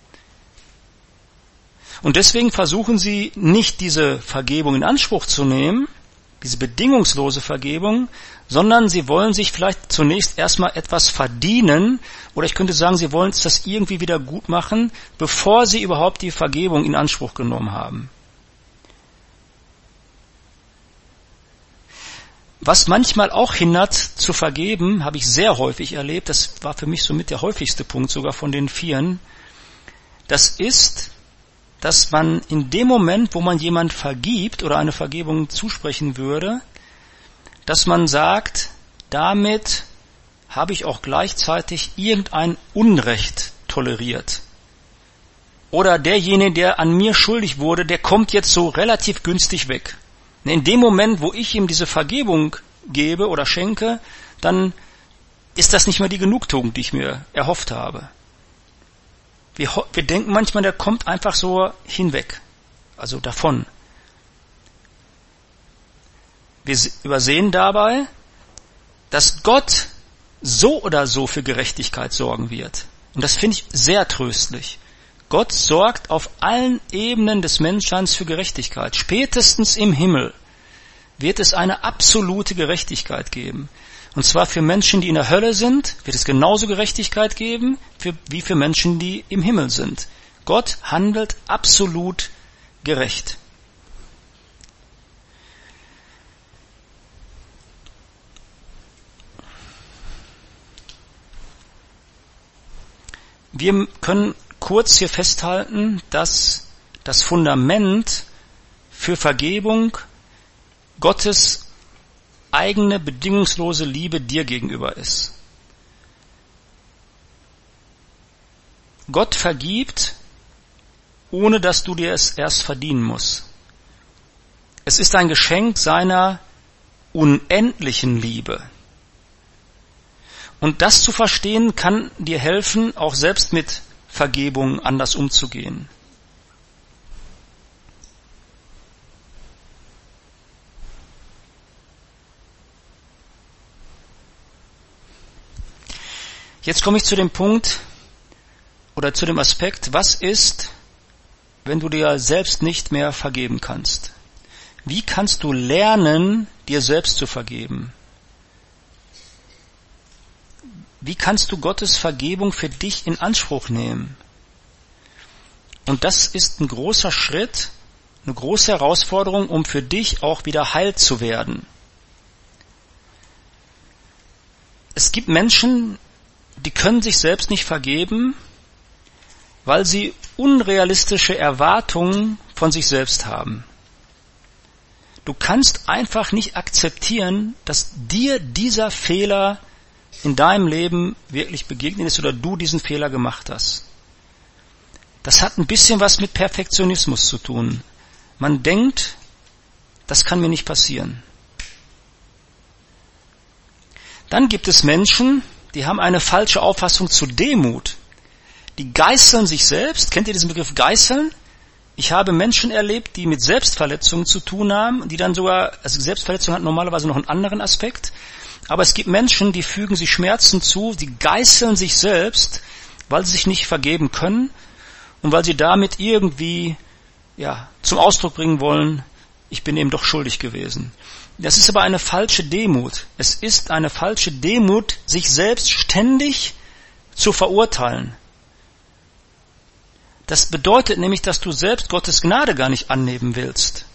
Und deswegen versuchen sie nicht diese Vergebung in Anspruch zu nehmen, diese bedingungslose Vergebung, sondern sie wollen sich vielleicht zunächst erstmal etwas verdienen, oder ich könnte sagen, sie wollen es das irgendwie wieder gut machen, bevor sie überhaupt die Vergebung in Anspruch genommen haben. Was manchmal auch hindert zu vergeben, habe ich sehr häufig erlebt, das war für mich somit der häufigste Punkt sogar von den vieren, das ist, dass man in dem Moment, wo man jemand vergibt oder eine Vergebung zusprechen würde, dass man sagt, damit habe ich auch gleichzeitig irgendein Unrecht toleriert. Oder derjenige, der an mir schuldig wurde, der kommt jetzt so relativ günstig weg. In dem Moment, wo ich ihm diese Vergebung gebe oder schenke, dann ist das nicht mehr die Genugtuung, die ich mir erhofft habe. Wir, wir denken manchmal, der kommt einfach so hinweg, also davon. Wir übersehen dabei, dass Gott so oder so für Gerechtigkeit sorgen wird. Und das finde ich sehr tröstlich. Gott sorgt auf allen Ebenen des Menschseins für Gerechtigkeit. Spätestens im Himmel wird es eine absolute Gerechtigkeit geben. Und zwar für Menschen, die in der Hölle sind, wird es genauso Gerechtigkeit geben, für, wie für Menschen, die im Himmel sind. Gott handelt absolut gerecht. Wir können kurz hier festhalten, dass das Fundament für Vergebung Gottes eigene bedingungslose Liebe dir gegenüber ist. Gott vergibt, ohne dass du dir es erst verdienen musst. Es ist ein Geschenk seiner unendlichen Liebe. Und das zu verstehen, kann dir helfen, auch selbst mit Vergebung anders umzugehen. Jetzt komme ich zu dem Punkt oder zu dem Aspekt, was ist, wenn du dir selbst nicht mehr vergeben kannst? Wie kannst du lernen, dir selbst zu vergeben? Wie kannst du Gottes Vergebung für dich in Anspruch nehmen? Und das ist ein großer Schritt, eine große Herausforderung, um für dich auch wieder heil zu werden. Es gibt Menschen, die können sich selbst nicht vergeben, weil sie unrealistische Erwartungen von sich selbst haben. Du kannst einfach nicht akzeptieren, dass dir dieser Fehler in deinem Leben wirklich begegnet ist oder du diesen Fehler gemacht hast. Das hat ein bisschen was mit Perfektionismus zu tun. Man denkt, das kann mir nicht passieren. Dann gibt es Menschen, die haben eine falsche Auffassung zu Demut. Die geißeln sich selbst. Kennt ihr diesen Begriff Geißeln? Ich habe Menschen erlebt, die mit Selbstverletzungen zu tun haben, die dann sogar, also Selbstverletzung hat normalerweise noch einen anderen Aspekt, aber es gibt Menschen, die fügen sich Schmerzen zu, die geißeln sich selbst, weil sie sich nicht vergeben können und weil sie damit irgendwie ja, zum Ausdruck bringen wollen, ich bin eben doch schuldig gewesen. Das ist aber eine falsche Demut. Es ist eine falsche Demut, sich selbst ständig zu verurteilen. Das bedeutet nämlich, dass du selbst Gottes Gnade gar nicht annehmen willst.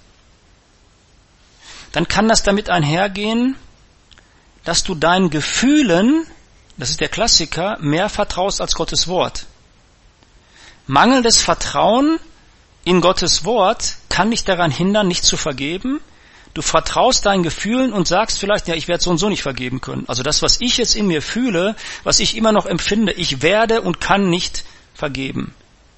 Dann kann das damit einhergehen, dass du deinen Gefühlen, das ist der Klassiker, mehr vertraust als Gottes Wort. Mangelndes Vertrauen in Gottes Wort kann dich daran hindern, nicht zu vergeben. Du vertraust deinen Gefühlen und sagst vielleicht, ja, ich werde so und so nicht vergeben können. Also das, was ich jetzt in mir fühle, was ich immer noch empfinde, ich werde und kann nicht vergeben.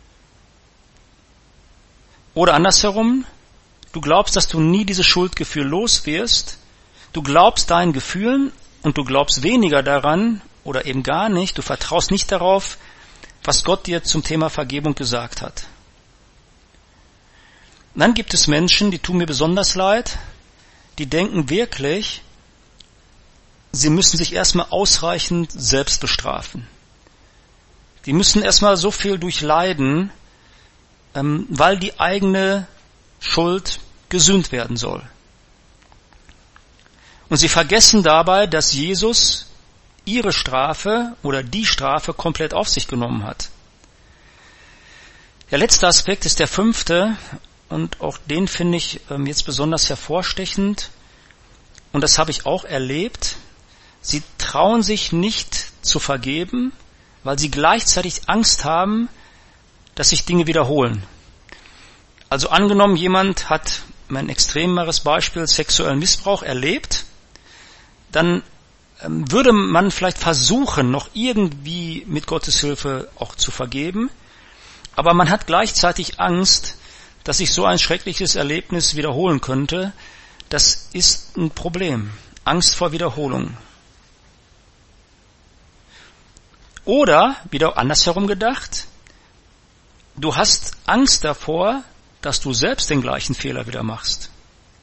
Oder andersherum, du glaubst, dass du nie dieses Schuldgefühl los wirst. Du glaubst deinen Gefühlen und du glaubst weniger daran oder eben gar nicht. Du vertraust nicht darauf, was Gott dir zum Thema Vergebung gesagt hat. Dann gibt es Menschen, die tun mir besonders leid, die denken wirklich, sie müssen sich erstmal ausreichend selbst bestrafen. Die müssen erstmal so viel durchleiden, weil die eigene Schuld gesühnt werden soll. Und sie vergessen dabei, dass Jesus ihre Strafe oder die Strafe komplett auf sich genommen hat. Der letzte Aspekt ist der fünfte, und auch den finde ich jetzt besonders hervorstechend, und das habe ich auch erlebt. Sie trauen sich nicht zu vergeben, weil sie gleichzeitig Angst haben, dass sich Dinge wiederholen. Also angenommen, jemand hat, ein extremeres Beispiel, sexuellen Missbrauch erlebt, dann ähm, würde man vielleicht versuchen, noch irgendwie mit Gottes Hilfe auch zu vergeben, aber man hat gleichzeitig Angst, dass sich so ein schreckliches Erlebnis wiederholen könnte. Das ist ein Problem. Angst vor Wiederholung. Oder, wieder andersherum gedacht, du hast Angst davor, dass du selbst den gleichen Fehler wieder machst.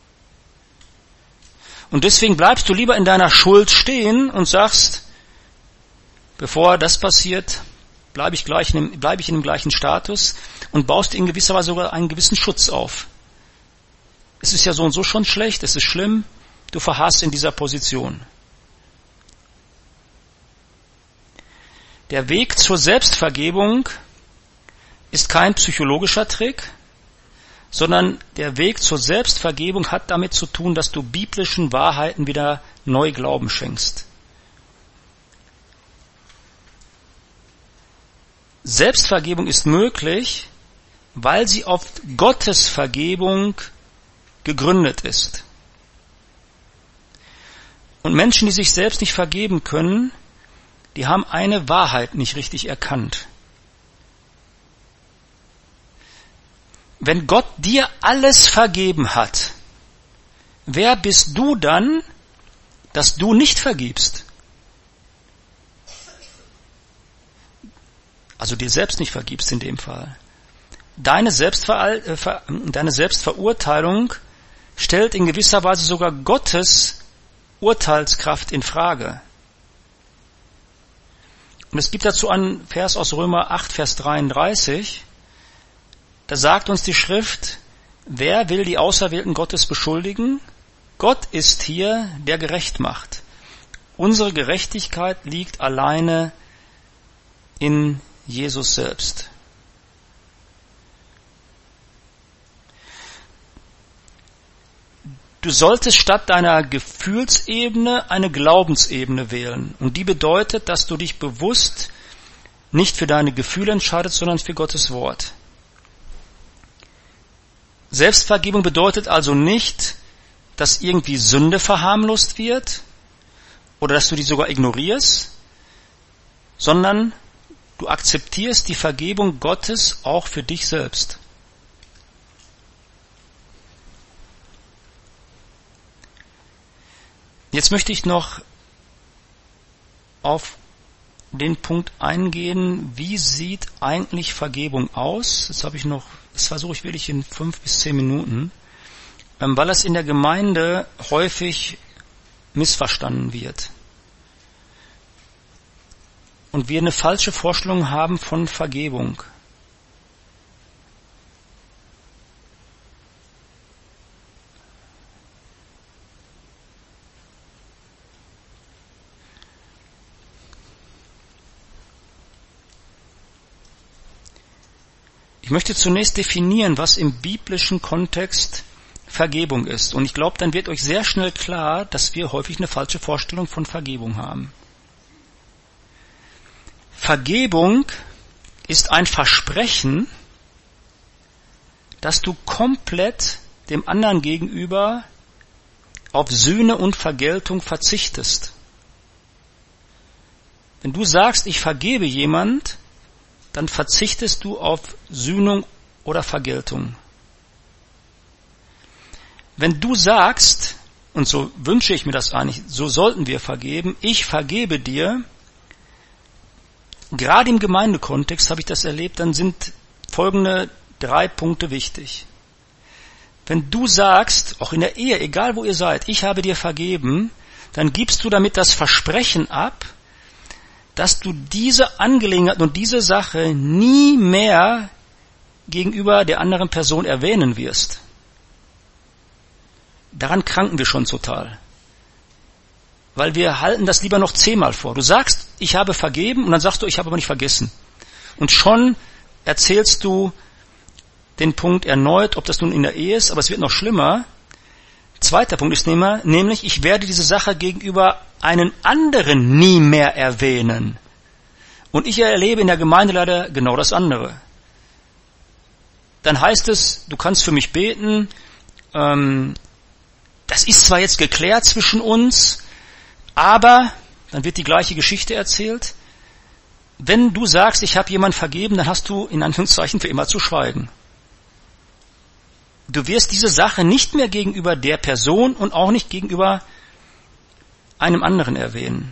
Und deswegen bleibst du lieber in deiner Schuld stehen und sagst, bevor das passiert, bleibe ich, gleich in dem, bleibe ich in dem gleichen Status und baust in gewisser Weise sogar einen gewissen Schutz auf. Es ist ja so und so schon schlecht, es ist schlimm, du verharrst in dieser Position. Der Weg zur Selbstvergebung ist kein psychologischer Trick, sondern der Weg zur Selbstvergebung hat damit zu tun, dass du biblischen Wahrheiten wieder neu Glauben schenkst. Selbstvergebung ist möglich, weil sie auf Gottes Vergebung gegründet ist. Und Menschen, die sich selbst nicht vergeben können, die haben eine Wahrheit nicht richtig erkannt. Wenn Gott dir alles vergeben hat, wer bist du dann, dass du nicht vergibst? Also dir selbst nicht vergibst in dem Fall. Deine, Selbstver- äh, deine Selbstverurteilung stellt in gewisser Weise sogar Gottes Urteilskraft in Frage. Und es gibt dazu einen Vers aus Römer acht, Vers dreiunddreißig. Da sagt uns die Schrift, wer will die Auserwählten Gottes beschuldigen? Gott ist hier, der gerecht macht. Unsere Gerechtigkeit liegt alleine in Jesus selbst. Du solltest statt deiner Gefühlsebene eine Glaubensebene wählen. Und die bedeutet, dass du dich bewusst nicht für deine Gefühle entscheidest, sondern für Gottes Wort. Selbstvergebung bedeutet also nicht, dass irgendwie Sünde verharmlost wird oder dass du die sogar ignorierst, sondern du akzeptierst die Vergebung Gottes auch für dich selbst. Jetzt möchte ich noch auf den Punkt eingehen, wie sieht eigentlich Vergebung aus? Das habe ich noch, das versuche ich wirklich in fünf bis zehn Minuten, weil es in der Gemeinde häufig missverstanden wird. Und wir eine falsche Vorstellung haben von Vergebung. Ich möchte zunächst definieren, was im biblischen Kontext Vergebung ist. Und ich glaube, dann wird euch sehr schnell klar, dass wir häufig eine falsche Vorstellung von Vergebung haben. Vergebung ist ein Versprechen, dass du komplett dem anderen gegenüber auf Sühne und Vergeltung verzichtest. Wenn du sagst, ich vergebe jemand, dann verzichtest du auf Sühnung oder Vergeltung. Wenn du sagst, und so wünsche ich mir das eigentlich, so sollten wir vergeben, ich vergebe dir, gerade im Gemeindekontext habe ich das erlebt, dann sind folgende drei Punkte wichtig. Wenn du sagst, auch in der Ehe, egal wo ihr seid, ich habe dir vergeben, dann gibst du damit das Versprechen ab, dass du diese Angelegenheit und diese Sache nie mehr gegenüber der anderen Person erwähnen wirst. Daran kranken wir schon total. Weil wir halten das lieber noch zehnmal vor. Du sagst, ich habe vergeben, und dann sagst du, ich habe aber nicht vergessen. Und schon erzählst du den Punkt erneut, ob das nun in der Ehe ist, aber es wird noch schlimmer. Zweiter Punkt ist nämlich, ich werde diese Sache gegenüber einen anderen nie mehr erwähnen. Und ich erlebe in der Gemeinde leider genau das andere. Dann heißt es, du kannst für mich beten, ähm, das ist zwar jetzt geklärt zwischen uns, aber, dann wird die gleiche Geschichte erzählt, wenn du sagst, ich habe jemand vergeben, dann hast du in Anführungszeichen für immer zu schweigen. Du wirst diese Sache nicht mehr gegenüber der Person und auch nicht gegenüber einem anderen erwähnen.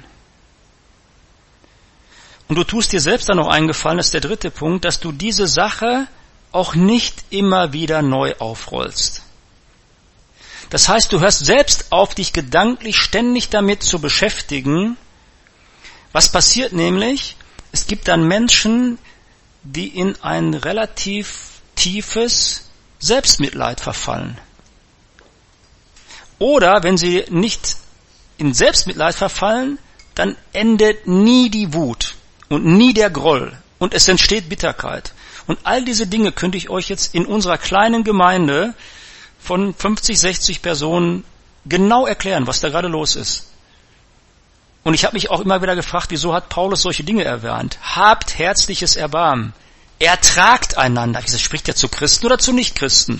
Und du tust dir selbst dann noch einen Gefallen, das ist der dritte Punkt, dass du diese Sache auch nicht immer wieder neu aufrollst. Das heißt, du hörst selbst auf, dich gedanklich ständig damit zu beschäftigen. Was passiert nämlich? Es gibt dann Menschen, die in ein relativ tiefes Selbstmitleid verfallen. Oder wenn sie nicht in Selbstmitleid verfallen, dann endet nie die Wut und nie der Groll und es entsteht Bitterkeit. Und all diese Dinge könnte ich euch jetzt in unserer kleinen Gemeinde von fünfzig, sechzig Personen genau erklären, was da gerade los ist. Und ich habe mich auch immer wieder gefragt, wieso hat Paulus solche Dinge erwähnt? Habt herzliches Erbarmen. Ertragt einander. Ich sage, spricht er zu Christen oder zu Nichtchristen?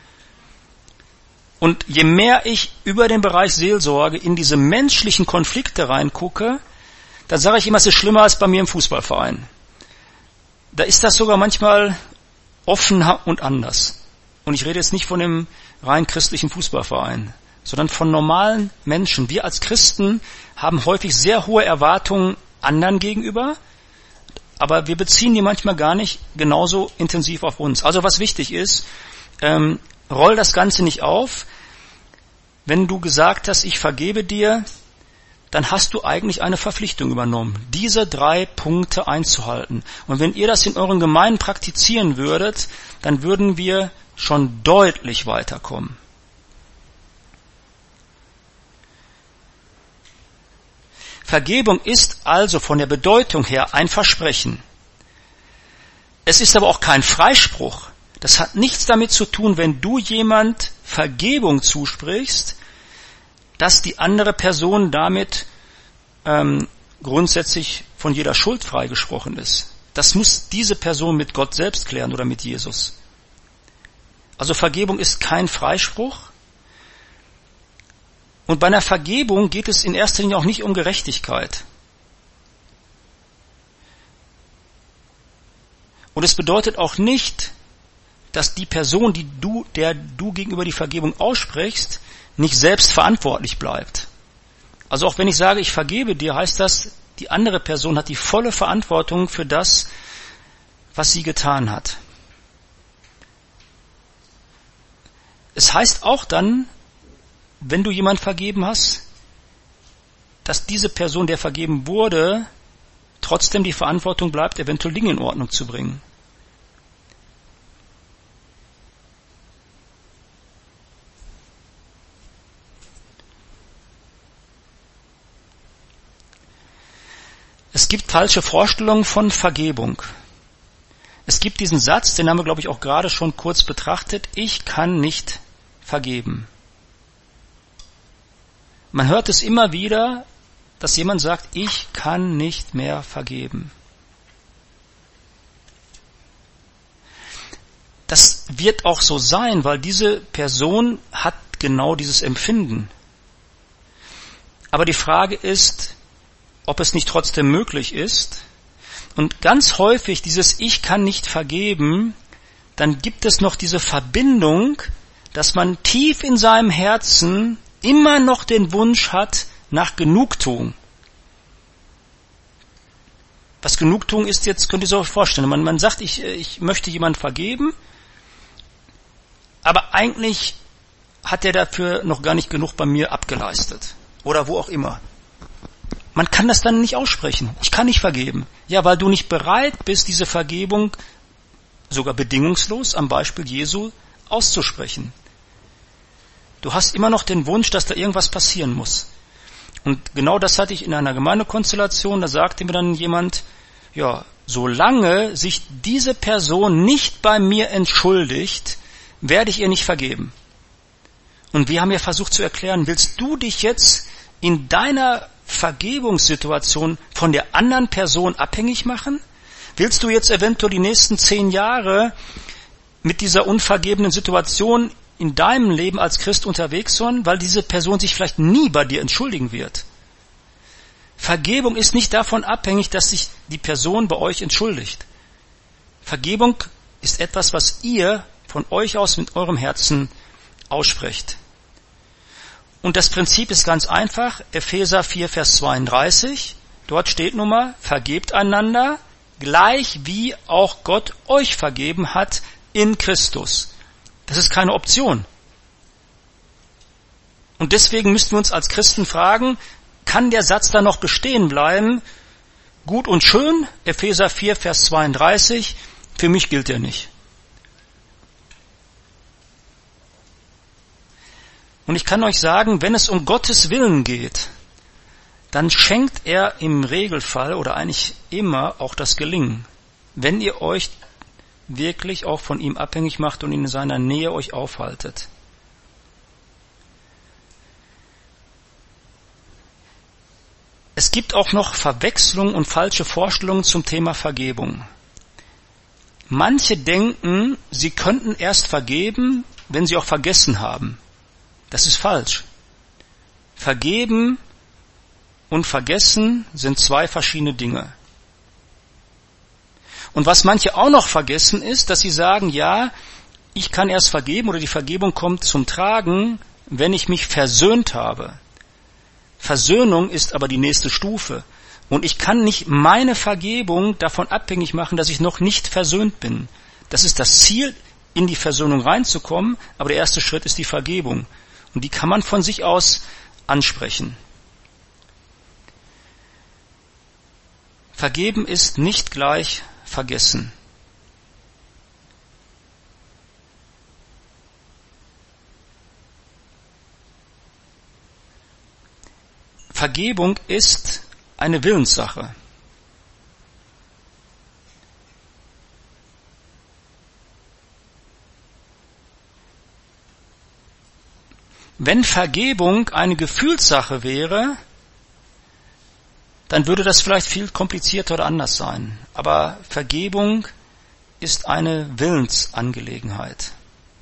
Und je mehr ich über den Bereich Seelsorge in diese menschlichen Konflikte reingucke, dann sage ich immer, es ist schlimmer als bei mir im Fußballverein. Da ist das sogar manchmal offener und anders. Und ich rede jetzt nicht von dem rein christlichen Fußballverein, sondern von normalen Menschen. Wir als Christen haben häufig sehr hohe Erwartungen anderen gegenüber, aber wir beziehen die manchmal gar nicht genauso intensiv auf uns. Also was wichtig ist, ähm, roll das Ganze nicht auf. Wenn du gesagt hast, ich vergebe dir, dann hast du eigentlich eine Verpflichtung übernommen, diese drei Punkte einzuhalten. Und wenn ihr das in euren Gemeinden praktizieren würdet, dann würden wir schon deutlich weiterkommen. Vergebung ist also von der Bedeutung her ein Versprechen. Es ist aber auch kein Freispruch. Das hat nichts damit zu tun, wenn du jemand Vergebung zusprichst, dass die andere Person damit ähm, grundsätzlich von jeder Schuld freigesprochen ist. Das muss diese Person mit Gott selbst klären oder mit Jesus. Also Vergebung ist kein Freispruch. Und bei einer Vergebung geht es in erster Linie auch nicht um Gerechtigkeit. Und es bedeutet auch nicht, dass die Person, die du, der du gegenüber die Vergebung aussprichst, nicht selbst verantwortlich bleibt. Also auch wenn ich sage, ich vergebe dir, heißt das, Die andere Person hat die volle Verantwortung für das, was sie getan hat. Es heißt auch dann, wenn du jemand vergeben hast, dass diese Person, der vergeben wurde, trotzdem die Verantwortung bleibt, eventuell Dinge in Ordnung zu bringen. Es gibt falsche Vorstellungen von Vergebung. Es gibt diesen Satz, den haben wir, glaube ich, auch gerade schon kurz betrachtet: Ich kann nicht vergeben. Man hört es immer wieder, dass jemand sagt, ich kann nicht mehr vergeben. Das wird auch so sein, weil diese Person hat genau dieses Empfinden. Aber die Frage ist, ob es nicht trotzdem möglich ist. Und ganz häufig dieses Ich kann nicht vergeben, dann gibt es noch diese Verbindung, dass man tief in seinem Herzen immer noch den Wunsch hat nach Genugtuung. Was Genugtuung ist jetzt, könnt ihr euch vorstellen. Man, man sagt, ich, ich möchte jemand vergeben, aber eigentlich hat er dafür noch gar nicht genug bei mir abgeleistet. Oder wo auch immer. Man kann das dann nicht aussprechen. Ich kann nicht vergeben. Ja, weil du nicht bereit bist, diese Vergebung sogar bedingungslos am Beispiel Jesu auszusprechen. Du hast immer noch den Wunsch, dass da irgendwas passieren muss. Und genau das hatte ich in einer Gemeindekonstellation. Da sagte mir dann jemand, ja, solange sich diese Person nicht bei mir entschuldigt, werde ich ihr nicht vergeben. Und wir haben ja versucht zu erklären, willst du dich jetzt in deiner Vergebungssituation von der anderen Person abhängig machen? Willst du jetzt eventuell die nächsten zehn Jahre mit dieser unvergebenen Situation in deinem Leben als Christ unterwegs sein, weil diese Person sich vielleicht nie bei dir entschuldigen wird? Vergebung ist nicht davon abhängig, dass sich die Person bei euch entschuldigt. Vergebung ist etwas, was ihr von euch aus mit eurem Herzen aussprecht. Und das Prinzip ist ganz einfach. Epheser vier, Vers zweiunddreißig. Dort steht nun mal, vergebt einander, gleich wie auch Gott euch vergeben hat in Christus. Das ist keine Option. Und deswegen müssten wir uns als Christen fragen, kann der Satz da noch bestehen bleiben? Gut und schön, Epheser vier, Vers zweiunddreißig, für mich gilt er nicht. Und ich kann euch sagen, wenn es um Gottes Willen geht, dann schenkt er im Regelfall oder eigentlich immer auch das Gelingen, wenn ihr euch wirklich auch von ihm abhängig macht und in seiner Nähe euch aufhaltet. Es gibt auch noch Verwechslung und falsche Vorstellungen zum Thema Vergebung. Manche denken, sie könnten erst vergeben, wenn sie auch vergessen haben. Das ist falsch. Vergeben und vergessen sind zwei verschiedene Dinge. Und was manche auch noch vergessen ist, dass sie sagen, ja, ich kann erst vergeben oder die Vergebung kommt zum Tragen, wenn ich mich versöhnt habe. Versöhnung ist aber die nächste Stufe. Und ich kann nicht meine Vergebung davon abhängig machen, dass ich noch nicht versöhnt bin. Das ist das Ziel, in die Versöhnung reinzukommen, aber der erste Schritt ist die Vergebung. Und die kann man von sich aus ansprechen. Vergeben ist nicht gleich vergessen. Vergebung ist eine Willenssache. Wenn Vergebung eine Gefühlssache wäre, dann würde das vielleicht viel komplizierter oder anders sein. Aber Vergebung ist eine Willensangelegenheit.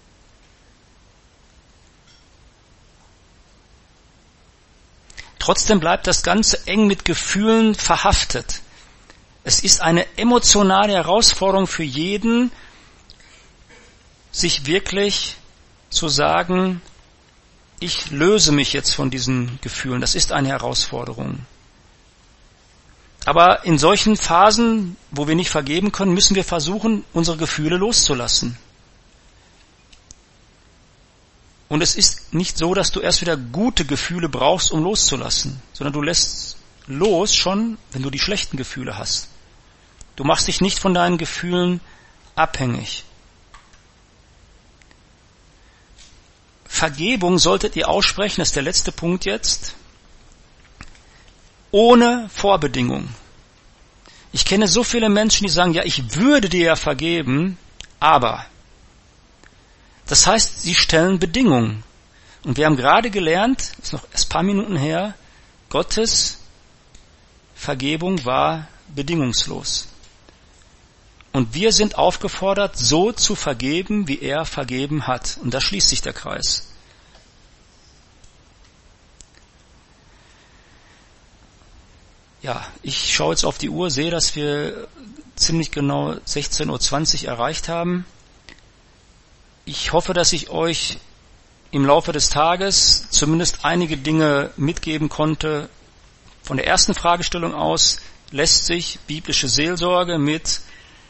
Trotzdem bleibt das Ganze eng mit Gefühlen verhaftet. Es ist eine emotionale Herausforderung für jeden, sich wirklich zu sagen, ich löse mich jetzt von diesen Gefühlen. Das ist eine Herausforderung. Aber in solchen Phasen, wo wir nicht vergeben können, müssen wir versuchen, unsere Gefühle loszulassen. Und es ist nicht so, dass du erst wieder gute Gefühle brauchst, um loszulassen, sondern du lässt los schon, wenn du die schlechten Gefühle hast. Du machst dich nicht von deinen Gefühlen abhängig. Vergebung solltet ihr aussprechen, das ist der letzte Punkt jetzt, ohne Vorbedingung. Ich kenne so viele Menschen, die sagen, ja, ich würde dir ja vergeben, aber. Das heißt, sie stellen Bedingungen. Und wir haben gerade gelernt, das ist noch erst ein paar Minuten her, Gottes Vergebung war bedingungslos. Und wir sind aufgefordert, so zu vergeben, wie er vergeben hat. Und da schließt sich der Kreis. Ja, ich schaue jetzt auf die Uhr, sehe, dass wir ziemlich genau sechzehn Uhr zwanzig erreicht haben. Ich hoffe, dass ich euch im Laufe des Tages zumindest einige Dinge mitgeben konnte. Von der ersten Fragestellung aus lässt sich biblische Seelsorge mit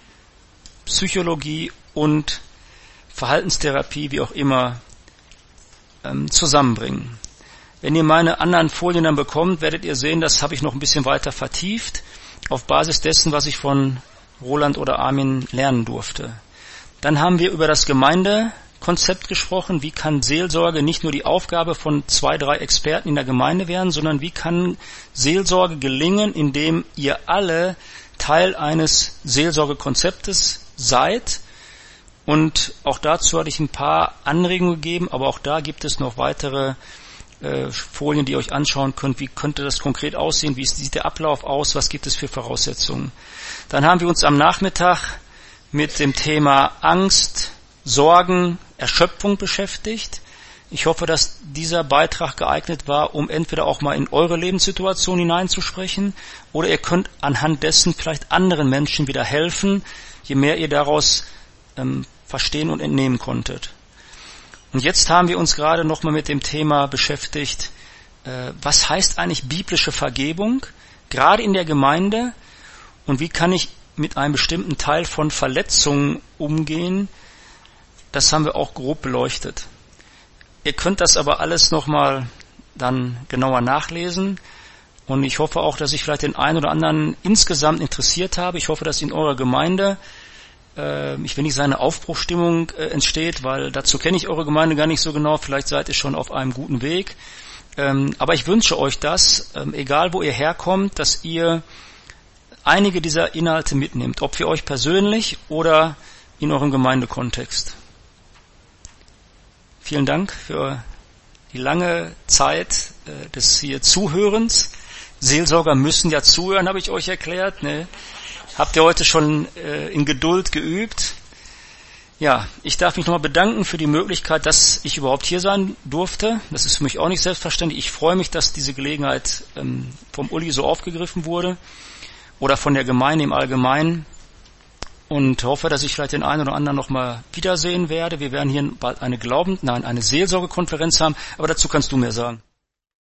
Psychologie und Verhaltenstherapie, wie auch immer, ähm, zusammenbringen. Wenn ihr meine anderen Folien dann bekommt, werdet ihr sehen, das habe ich noch ein bisschen weiter vertieft, auf Basis dessen, was ich von Roland oder Armin lernen durfte. Dann haben wir über das Gemeindekonzept gesprochen. Wie kann Seelsorge nicht nur die Aufgabe von zwei, drei Experten in der Gemeinde werden, sondern wie kann Seelsorge gelingen, indem ihr alle Teil eines Seelsorgekonzeptes seid. Und auch dazu hatte ich ein paar Anregungen gegeben, aber auch da gibt es noch weitere äh, Folien, die ihr euch anschauen könnt. Wie könnte das konkret aussehen? Wie sieht der Ablauf aus? Was gibt es für Voraussetzungen? Dann haben wir uns am Nachmittag mit dem Thema Angst, Sorgen, Erschöpfung beschäftigt. Ich hoffe, dass dieser Beitrag geeignet war, um entweder auch mal in eure Lebenssituation hineinzusprechen oder ihr könnt anhand dessen vielleicht anderen Menschen wieder helfen, je mehr ihr daraus ähm, verstehen und entnehmen konntet. Und jetzt haben wir uns gerade nochmal mit dem Thema beschäftigt, äh, was heißt eigentlich biblische Vergebung, gerade in der Gemeinde, und wie kann ich mit einem bestimmten Teil von Verletzungen umgehen. Das haben wir auch grob beleuchtet. Ihr könnt das aber alles nochmal dann genauer nachlesen. Und ich hoffe auch, dass ich vielleicht den einen oder anderen insgesamt interessiert habe. Ich hoffe, dass in eurer Gemeinde, äh, ich will nicht sagen, eine Aufbruchstimmung äh, entsteht, weil dazu kenne ich eure Gemeinde gar nicht so genau. Vielleicht seid ihr schon auf einem guten Weg. Ähm, aber ich wünsche euch das, ähm, egal wo ihr herkommt, dass ihr einige dieser Inhalte mitnehmt, ob für euch persönlich oder in eurem Gemeindekontext. Vielen Dank für die lange Zeit äh, des hier Zuhörens. Seelsorger müssen ja zuhören, habe ich euch erklärt. Ne? Habt ihr heute schon äh, in Geduld geübt. Ja, ich darf mich nochmal bedanken für die Möglichkeit, dass ich überhaupt hier sein durfte. Das ist für mich auch nicht selbstverständlich. Ich freue mich, dass diese Gelegenheit ähm, vom Uli so aufgegriffen wurde. Oder von der Gemeinde im Allgemeinen, und hoffe, dass ich vielleicht den einen oder anderen noch mal wiedersehen werde. Wir werden hier bald eine Glauben, nein, eine Seelsorgekonferenz haben, aber dazu kannst du mehr sagen.